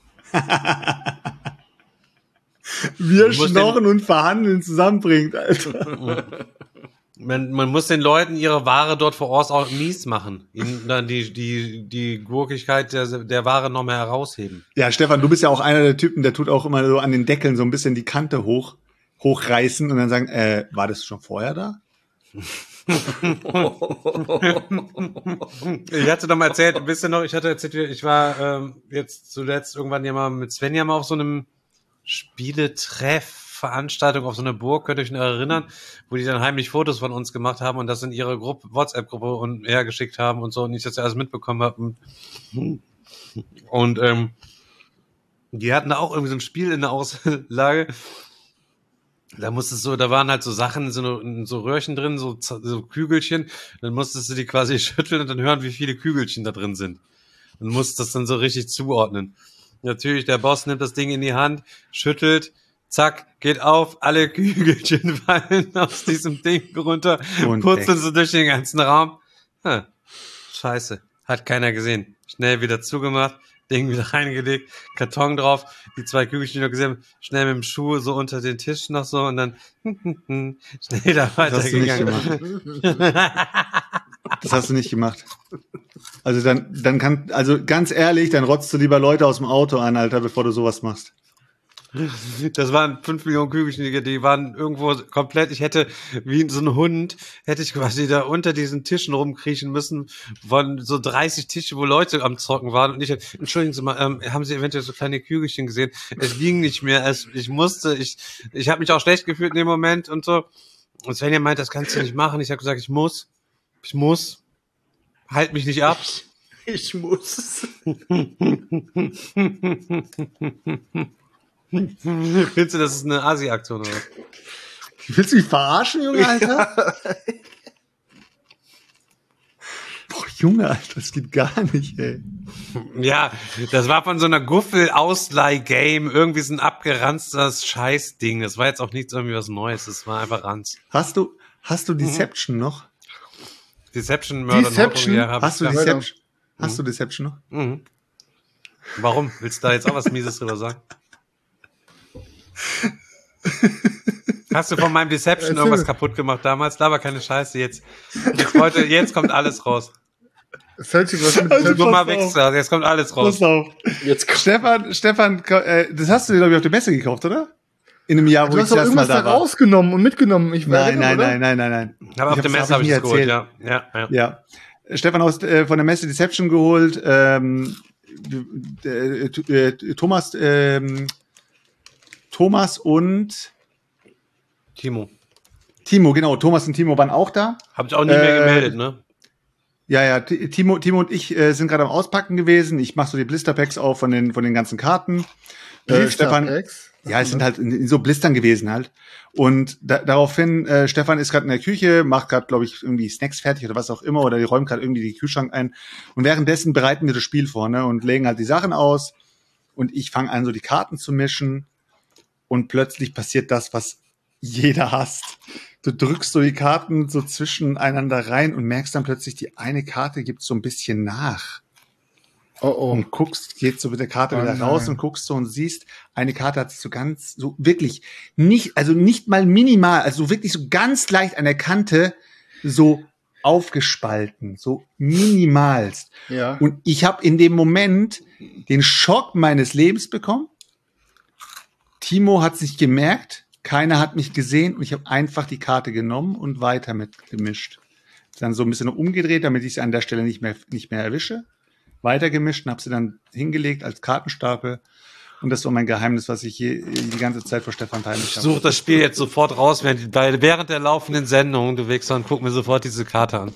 Wir schnorren und verhandeln zusammenbringt, Alter. Man muss den Leuten ihre Ware dort vor Ort auch mies machen. Ihnen dann die Gurkigkeit der Ware noch mehr herausheben. Ja, Stefan, du bist ja auch einer der Typen, der tut auch immer so an den Deckeln so ein bisschen die Kante hochreißen und dann sagen, war das schon vorher da? Ich hatte doch mal erzählt, ich war jetzt zuletzt irgendwann ja mal mit Svenja mal auf so einem Spieletreff-Veranstaltung auf so einer Burg, könnt ihr euch noch erinnern, wo die dann heimlich Fotos von uns gemacht haben und das in ihre WhatsApp-Gruppe und hergeschickt haben und so und ich das ja alles mitbekommen habe. Und die hatten da auch irgendwie so ein Spiel in der Auslage. Da waren halt so Sachen, so Röhrchen drin, so Kügelchen. Dann musstest du die quasi schütteln und dann hören, wie viele Kügelchen da drin sind. Und musst das dann so richtig zuordnen. Natürlich, der Boss nimmt das Ding in die Hand, schüttelt, zack, geht auf, alle Kügelchen fallen aus diesem Ding runter, purzeln so durch den ganzen Raum. Scheiße, hat keiner gesehen. Schnell wieder zugemacht. Ding wieder reingelegt, Karton drauf, die 2 Kügelchen, die noch gesehen haben, schnell mit dem Schuh so unter den Tisch noch so und dann schnell da weitergegangen. Das hast du nicht gemacht. Also also ganz ehrlich, dann rotzt du lieber Leute aus dem Auto an, Alter, bevor du sowas machst. Das waren 5 Millionen Kügelchen, die waren irgendwo komplett, ich hätte, wie so ein Hund, hätte ich quasi da unter diesen Tischen rumkriechen müssen, von so 30 Tische, wo Leute am Zocken waren und ich, entschuldigen Sie mal, haben Sie eventuell so kleine Kügelchen gesehen? Es ging nicht mehr, ich habe mich auch schlecht gefühlt in dem Moment und so. Und Svenja meint, das kannst du nicht machen. Ich habe gesagt, ich muss, halt mich nicht ab. Ich muss. Findest du, das ist eine Asi-Aktion, oder? Willst du mich verarschen, Junge, Alter? Boah, Junge, Alter, das geht gar nicht, ey. Ja, das war von so einer Guffel-Ausleih-Game, irgendwie so ein abgeranztes Scheißding. Das war jetzt auch nichts irgendwie was Neues, das war einfach Ranz. Hast du Deception noch? Deception, Murder Deception? Hast du Deception? Hast du Deception noch? Mhm. Warum? Willst du da jetzt auch was Mieses drüber sagen? Hast du von meinem Deception irgendwas kaputt gemacht damals? Da war keine Scheiße. Jetzt kommt alles raus. Jetzt kommt alles raus. Pass auf. Stefan, das hast du dir, glaube ich, auf der Messe gekauft, oder? In einem Jahr, wo ich das erste Mal da war. rausgenommen und mitgenommen. Nein. Aber auf der Messe habe ich es geholt, ja. Stefan aus von der Messe Deception geholt. Thomas und Timo, genau. Thomas und Timo waren auch da. Hab ich auch nie mehr gemeldet, ne? Ja, Timo und ich sind gerade am Auspacken gewesen. Ich mache so die Blisterpacks auf von den ganzen Karten. Stefan, ja, es sind halt in so Blistern gewesen halt. Und daraufhin, Stefan ist gerade in der Küche, macht gerade, glaube ich, irgendwie Snacks fertig oder was auch immer, oder die räumt gerade irgendwie den Kühlschrank ein. Und währenddessen bereiten wir das Spiel vor, ne, und legen halt die Sachen aus. Und ich fange an, so die Karten zu mischen. Und plötzlich passiert das, was jeder hasst. Du drückst so die Karten so zwischeneinander rein und merkst dann plötzlich, die eine Karte gibt so ein bisschen nach. Und geht so mit der Karte wieder raus und guckst so und siehst, eine Karte hat sich so wirklich nicht mal minimal, also wirklich so ganz leicht an der Kante so aufgespalten, so minimalst. Ja. Und ich habe in dem Moment den Schock meines Lebens bekommen. Timo hat sich gemerkt, keiner hat mich gesehen und ich habe einfach die Karte genommen und weiter mitgemischt. Dann so ein bisschen umgedreht, damit ich sie an der Stelle nicht mehr erwische. Weitergemischt und habe sie dann hingelegt als Kartenstapel. Und das war mein Geheimnis, was ich hier die ganze Zeit vor Stefan heimlich habe. Such das Spiel jetzt sofort raus, während der laufenden Sendung, du Wichser, und guck mir sofort diese Karte an.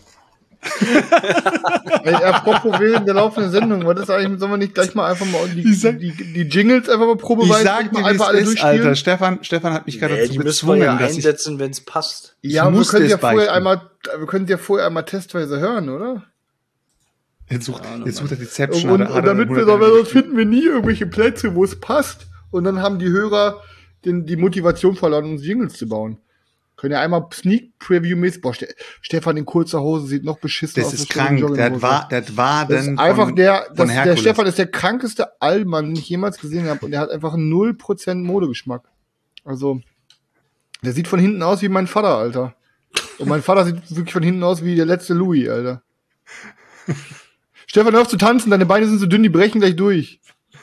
Ey, apropos während der laufenden Sendung, was ist eigentlich, sollen wir nicht gleich mal einfach mal die Jingles einfach mal probeweise mal einfach alle durchspielen? Alter, Stefan hat mich gerade dazu gezwungen, ja einsetzen, wenn es passt. Ja, wir können ja vorher einmal testweise hören, oder? Jetzt sucht er Deception. Und damit sonst finden wir nie irgendwelche Plätze, wo es passt. Und dann haben die Hörer die Motivation verloren, uns Jingles zu bauen. Können ja einmal Sneak-Preview-mäßig. Boah, Stefan in kurzer Hose sieht noch beschissen aus. Das ist krank. Der war dann einfach der Stefan ist der krankeste Allmann, den ich jemals gesehen habe. Und der hat einfach 0% Modegeschmack. Also, der sieht von hinten aus wie mein Vater, Alter. Und mein Vater sieht wirklich von hinten aus wie der letzte Louis, Alter. Stefan, hör auf zu tanzen, deine Beine sind so dünn, die brechen gleich durch.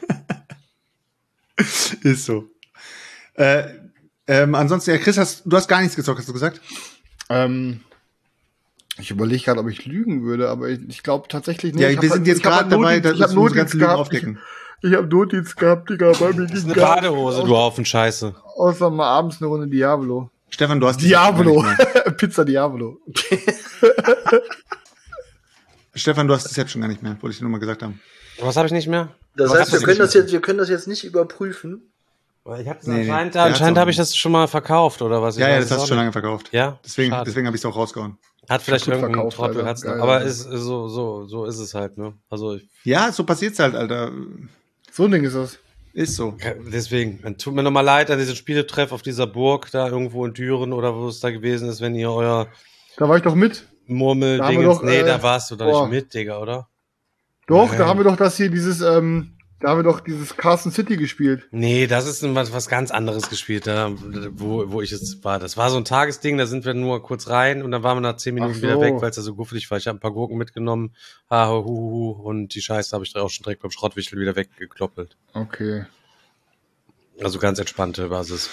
Ist so. Ansonsten, ja, Chris, du hast gar nichts gezockt, hast du gesagt? Ich überlege gerade, ob ich lügen würde, aber ich glaube tatsächlich nicht. Ja, wir sind jetzt gerade dabei, dass wir unsere ganzen Lügen aufdecken. Ich habe Notdienst gehabt, Digga. Bei mir das ist eine Badehose, du Haufen Scheiße. Außer mal abends eine Runde Diablo. Stefan, du hast Diablo. Pizza Diablo. Stefan, du hast das jetzt schon gar nicht mehr, wollte ich dir nur mal gesagt haben. Was habe ich nicht mehr? Das heißt, wir können das jetzt nicht überprüfen. Ich hab das anscheinend habe ich das schon mal verkauft, oder was? Ja, das hast du schon lange verkauft. Ja? Deswegen habe ich es auch rausgehauen. Hat vielleicht irgendein verkauft, Trottel, Alter. aber ist so ist es halt, ne? Also ja, so passiert's halt, Alter. So ein Ding ist das. Ist so. Deswegen, tut mir nochmal leid an diesen Spieletreff auf dieser Burg da irgendwo in Düren oder wo es da gewesen ist, wenn ihr euer Da war ich doch mit. Murmeldingens, da warst du doch nicht mit, Digga, oder? Doch, da haben wir doch da haben wir doch dieses Carson City gespielt. Nee, das ist was ganz anderes gespielt, da, wo ich jetzt war. Das war so ein Tagesding, da sind wir nur kurz rein und dann waren wir nach 10 Minuten wieder weg, weil es da so guffelig war. Ich habe ein paar Gurken mitgenommen, und die Scheiße habe ich auch schon direkt beim Schrottwichtel wieder weggekloppelt. Okay. Also ganz entspannte Basis.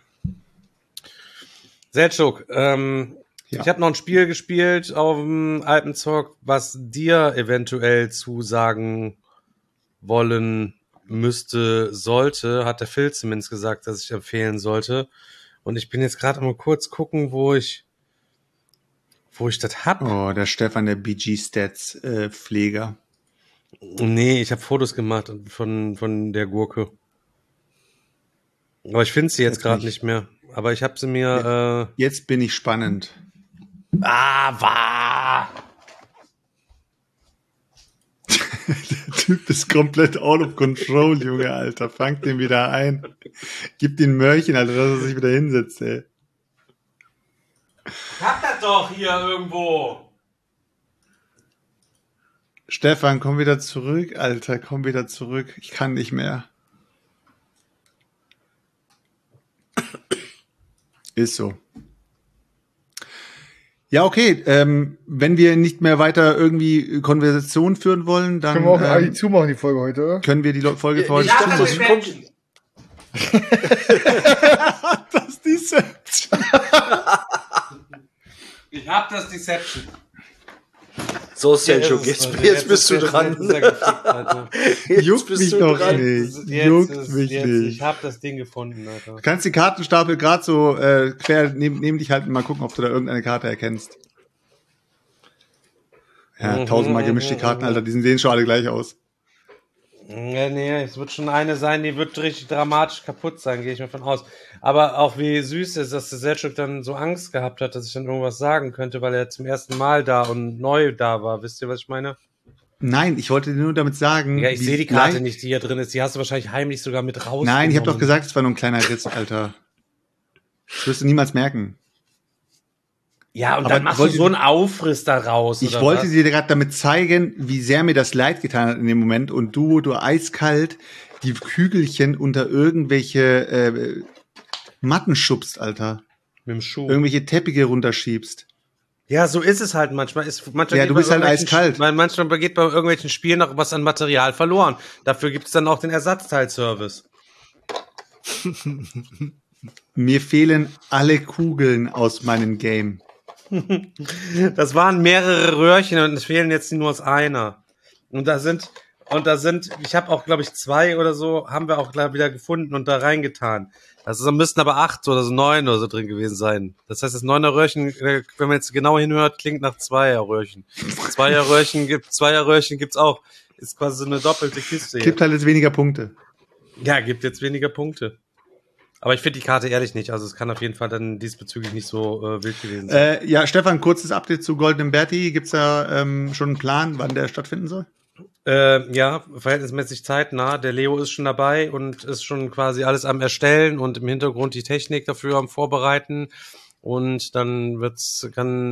Selçuk, ich habe noch ein Spiel gespielt auf dem Alpenzock, was dir eventuell zusagen wollen müsste, sollte, hat der Phil zumindest gesagt, dass ich empfehlen sollte. Und ich bin jetzt gerade mal kurz gucken, wo ich das hab. Oh, der Stefan, der BG-Stats Pfleger. Nee, ich habe Fotos gemacht von der Gurke. Aber ich finde sie jetzt gerade nicht mehr. Aber ich habe sie mir... Jetzt bin ich spannend. War! Der Typ ist komplett out of control, Junge, Alter. Fangt den wieder ein. Gib den Mörchen, Alter, dass er sich wieder hinsetzt, ey. Ich hab das doch hier irgendwo. Stefan, komm wieder zurück, Alter. Komm wieder zurück. Ich kann nicht mehr. Ist so. Ja, okay. Wenn wir nicht mehr weiter irgendwie Konversation führen wollen, dann... Können wir auch eigentlich zumachen, die Folge heute, oder? Können wir die Folge für heute zumachen? Das Deception. Ich hab das Deception. So, Selçuk, jetzt bist du dran. Juckt mich doch nicht. Juckt mich nicht. Ich hab das Ding gefunden, Alter. Du kannst die Kartenstapel gerade so quer neben dich halten, mal gucken, ob du da irgendeine Karte erkennst. Ja, 1000-mal gemischt die Karten, Alter, die sehen schon alle gleich aus. Ja, nee, es wird schon eine sein, die wird richtig dramatisch kaputt sein, gehe ich mal von aus. Aber auch wie süß ist, dass der Selçuk dann so Angst gehabt hat, dass ich dann irgendwas sagen könnte, weil er zum ersten Mal da und neu da war. Wisst ihr, was ich meine? Nein, ich wollte dir nur damit sagen... Ja, ich sehe die Karte nicht, die hier drin ist. Die hast du wahrscheinlich heimlich sogar mit rausgenommen. Nein, ich habe doch gesagt, es war nur ein kleiner Ritz, Alter. Das wirst du niemals merken. Ja, und dann machst du so einen Aufriss da raus. Ich wollte dir gerade damit zeigen, wie sehr mir das leid getan hat in dem Moment und du eiskalt die Kügelchen unter irgendwelche Matten schubst, Alter. Mit dem Schuh. Irgendwelche Teppiche runterschiebst. Ja, so ist es halt manchmal. Ja, du bist halt eiskalt. Weil manchmal geht bei irgendwelchen Spielen noch was an Material verloren. Dafür gibt es dann auch den Ersatzteilservice. Mir fehlen alle Kugeln aus meinem Game. Das waren mehrere Röhrchen und es fehlen jetzt nur aus einer. Und da sind, ich habe auch, glaube ich, 2 oder so, haben wir auch wieder gefunden und da reingetan. Also da müssten aber 8 oder so 9 oder so drin gewesen sein. Das heißt, das 9er Röhrchen, wenn man jetzt genau hinhört, klingt nach 2er Röhrchen. 2er Röhrchen gibt's auch. Ist quasi so eine doppelte Kiste. Gibt halt jetzt weniger Punkte. Ja, gibt jetzt weniger Punkte. Aber ich finde die Karte ehrlich nicht. Also es kann auf jeden Fall dann diesbezüglich nicht so wild gewesen sein. Ja, Stefan, kurzes Update zu Golden Berti. Gibt's da schon einen Plan, wann der stattfinden soll? Ja, verhältnismäßig zeitnah. Der Leo ist schon dabei und ist schon quasi alles am Erstellen und im Hintergrund die Technik dafür am Vorbereiten. Und dann wird's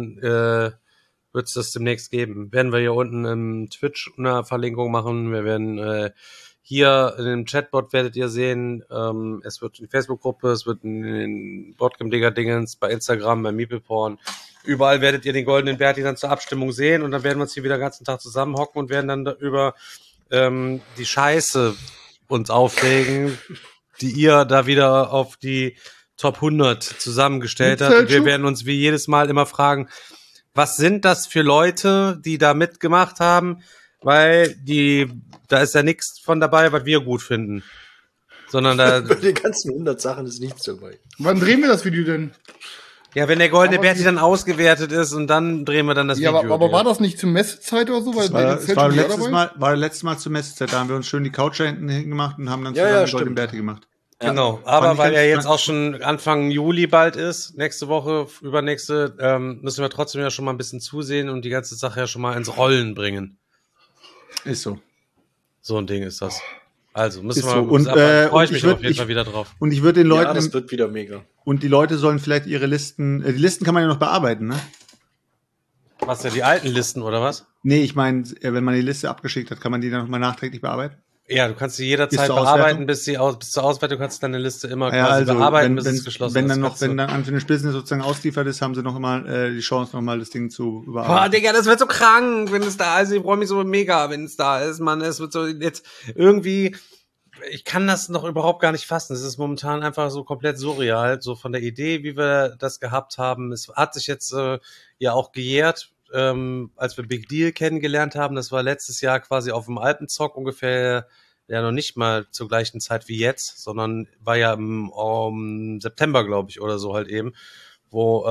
das demnächst geben. Werden wir hier unten im Twitch eine Verlinkung machen. Wir werden hier in dem Chatbot werdet ihr sehen, es wird in die Facebook-Gruppe, es wird in den Boardgame-Digger-Dingens, bei Instagram, bei MeeplePorn. Überall werdet ihr den goldenen Berti dann zur Abstimmung sehen und dann werden wir uns hier wieder den ganzen Tag zusammenhocken und werden dann über die Scheiße uns aufregen, die ihr da wieder auf die Top 100 zusammengestellt habt. Und wir werden uns wie jedes Mal immer fragen, was sind das für Leute, die da mitgemacht haben? Weil da ist ja nichts von dabei, was wir gut finden. Sondern da. Bei den ganzen 100 Sachen ist nichts dabei. Wann drehen wir das Video denn? Ja, wenn der goldene Berti dann ausgewertet ist und dann drehen wir dann das Video. Aber war das nicht zur Messezeit oder so? Das war letztes Mal zur Messezeit. Da haben wir uns schön die Couch da hinten hingemacht und haben dann zusammen goldenen Berti gemacht. Genau, aber weil er jetzt auch schon Anfang Juli bald ist, nächste Woche, übernächste, müssen wir trotzdem ja schon mal ein bisschen zusehen und die ganze Sache ja schon mal ins Rollen bringen. Ist so. So ein Ding ist das. Also müssen wir, so. Und freue ich mich auf jeden Fall wieder drauf. Und ich würde den Leuten, das wird wieder mega. Und die Leute sollen vielleicht ihre Listen, die Listen kann man ja noch bearbeiten, ne? Was, ja, die alten Listen oder was? Nee, ich meine, wenn man die Liste abgeschickt hat, kann man die dann nochmal nachträglich bearbeiten? Ja, du kannst sie jederzeit bearbeiten, bis zur Auswertung kannst du deine Liste immer quasi bearbeiten, bis es geschlossen ist. Wenn dann Unfinished Business sozusagen ausgeliefert ist, haben sie noch mal die Chance, nochmal das Ding zu überarbeiten. Boah, Digga, das wird so krank, wenn es da ist. Ich freue mich so mega, wenn es da ist, Mann. Es wird so jetzt irgendwie, ich kann das noch überhaupt gar nicht fassen. Es ist momentan einfach so komplett surreal, so von der Idee, wie wir das gehabt haben. Es hat sich jetzt ja auch gejährt, als wir Big Deal kennengelernt haben. Das war letztes Jahr quasi auf dem Alpenzock ungefähr, ja noch nicht mal zur gleichen Zeit wie jetzt, sondern war ja im September, glaube ich, oder so halt eben, wo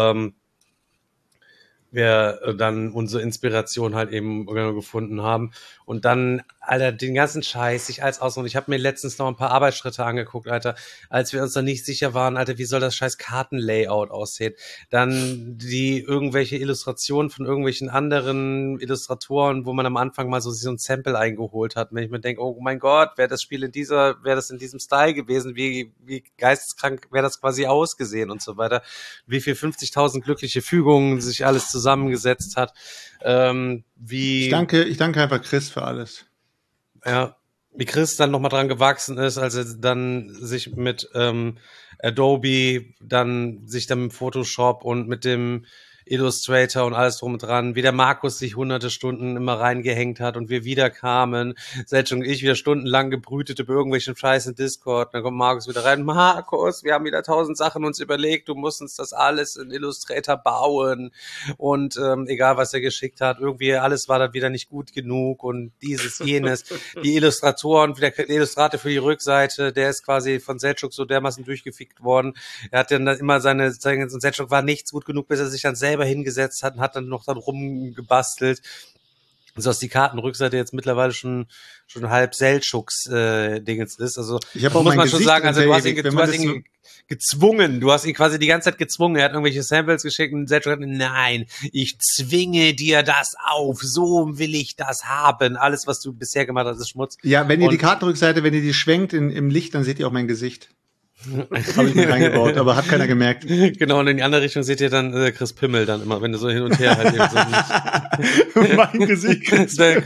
wir dann unsere Inspiration halt eben gefunden haben. Und dann, Alter, den ganzen Scheiß, sich alles aus. Und ich habe mir letztens noch ein paar Arbeitsschritte angeguckt, Alter, als wir uns dann nicht sicher waren, Alter, wie soll das scheiß Kartenlayout aussehen? Dann die irgendwelche Illustrationen von irgendwelchen anderen Illustratoren, wo man am Anfang mal so ein Sample eingeholt hat. Wenn ich mir denke, oh mein Gott, wäre das in diesem Style gewesen, wie geisteskrank wäre das quasi ausgesehen und so weiter. Wie viel 50.000 glückliche Fügungen sich alles zusammengesetzt hat. Ich danke einfach Chris für alles. Ja, wie Chris dann nochmal dran gewachsen ist, als er dann sich mit Adobe, dann mit Photoshop und mit dem Illustrator und alles drum und dran, wie der Markus sich hunderte Stunden immer reingehängt hat und wir wieder kamen, Selchuk und ich wieder stundenlang gebrütet über irgendwelchen Scheiß in Discord, dann kommt Markus wieder rein, Markus, wir haben wieder 1000 Sachen uns überlegt, du musst uns das alles in Illustrator bauen und egal was er geschickt hat, irgendwie alles war dann wieder nicht gut genug und dieses, jenes, die Illustratoren, der Illustrator für die Rückseite, der ist quasi von Selchuk so dermaßen durchgefickt worden, er hat dann immer Selchuk war nichts gut genug, bis er sich dann selber hingesetzt hat und hat dann noch dann rumgebastelt. So dass die Kartenrückseite jetzt mittlerweile schon halb Selchuks Dingens ist. Also ich habe auch muss man schon sagen, also du hast ihn gezwungen, du hast ihn quasi die ganze Zeit gezwungen. Er hat irgendwelche Samples geschickt und Selchuk hat nein, ich zwinge dir das auf, so will ich das haben. Alles, was du bisher gemacht hast, ist Schmutz. Ja, wenn ihr die Kartenrückseite, wenn ihr die schwenkt im Licht, dann seht ihr auch mein Gesicht. Habe ich mir reingebaut, aber hat keiner gemerkt. Genau, und in die andere Richtung seht ihr dann Chris Pimmel dann immer, wenn du so hin und her halt eben so mein Gesicht.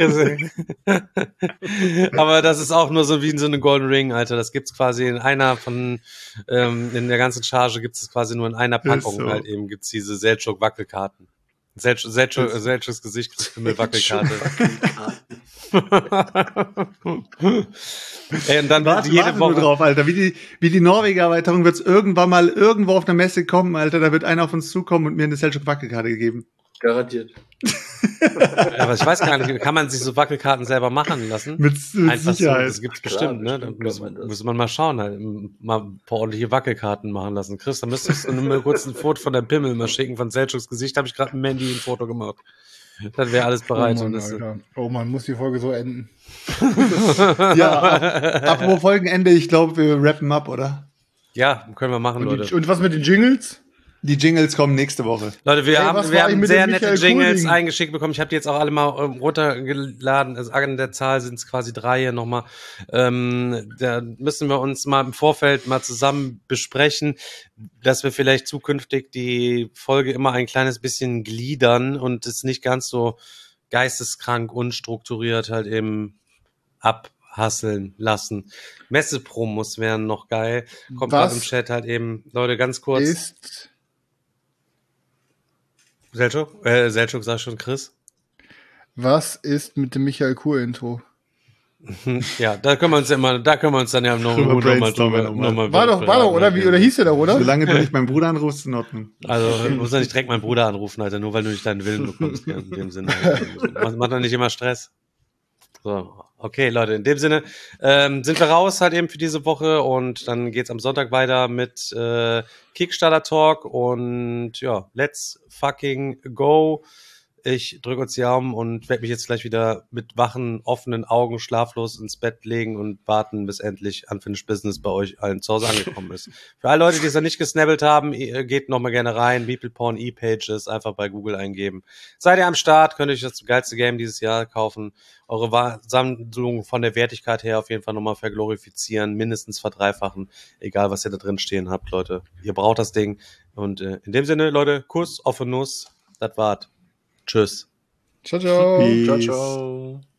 Aber das ist auch nur so wie in so einem Golden Ring, Alter. Das gibt's quasi in einer von, in der ganzen Charge gibt's es quasi nur in einer Packung so. Halt eben gibt's diese Selchuk-Wackelkarten. Selchuks Gesicht, Chris Pimmel Wackelkarte. Ey, und dann jede Woche drauf, Alter. Wie die Norweger-Erweiterung wird's irgendwann mal irgendwo auf einer Messe kommen, Alter. Da wird einer auf uns zukommen und mir eine Selchuk-Wackelkarte gegeben. Garantiert. Aber ich weiß gar nicht, kann man sich so Wackelkarten selber machen lassen? Mit Sicherheit. So, das gibt's bestimmt, ne? Da muss man mal schauen, halt, mal ein paar ordentliche Wackelkarten machen lassen. Chris, da müsstest du nur kurz ein Foto von deinem Pimmel mal schicken, von Selchuks Gesicht, habe ich gerade mit Mandy ein Foto gemacht. Dann wäre alles bereit. Oh Mann, muss die Folge so enden. Ja, apropos Folgenende, ich glaube, wir rappen ab, oder? Ja, können wir machen, Leute. Und was mit den Jingles? Die Jingles kommen nächste Woche. Leute, wir haben sehr nette Jingles eingeschickt bekommen. Ich habe die jetzt auch alle mal runtergeladen. Also an der Zahl sind es quasi 3 hier nochmal. Da müssen wir uns mal im Vorfeld mal zusammen besprechen, dass wir vielleicht zukünftig die Folge immer ein kleines bisschen gliedern und es nicht ganz so geisteskrank unstrukturiert halt eben abhasseln lassen. Messepromos wären noch geil. Kommt gerade im Chat halt eben. Leute, ganz kurz. Selchuk sag schon Chris. Was ist mit dem Michael Kur-Intro? Ja, da können wir uns dann ja noch mal drüber. War doch, oder wie, oder hieß der doch, oder? Solange du nicht meinen Bruder anrufst, in Ordnung. Also, muss ja nicht direkt meinen Bruder anrufen, Alter, nur weil du nicht deinen Willen bekommst, in dem Sinne. Macht doch nicht immer Stress. So, okay, Leute, in dem Sinne sind wir raus halt eben für diese Woche und dann geht's am Sonntag weiter mit Kickstarter Talk und ja, let's fucking go. Ich drücke uns die Daumen und werde mich jetzt gleich wieder mit wachen, offenen Augen schlaflos ins Bett legen und warten, bis endlich Unfinished Business bei euch allen zu Hause angekommen ist. Für alle Leute, die es noch nicht gesnabbelt haben, geht noch mal gerne rein. MeeplePorn E-Pages, einfach bei Google eingeben. Seid ihr am Start, könnt ihr euch das geilste Game dieses Jahr kaufen. Eure Sammlung von der Wertigkeit her auf jeden Fall nochmal verglorifizieren, mindestens verdreifachen, egal was ihr da drin stehen habt, Leute. Ihr braucht das Ding. Und in dem Sinne, Leute, Kuss auf die Nuss. Das war's. Tschüss. Ciao, ciao. Ciao, ciao.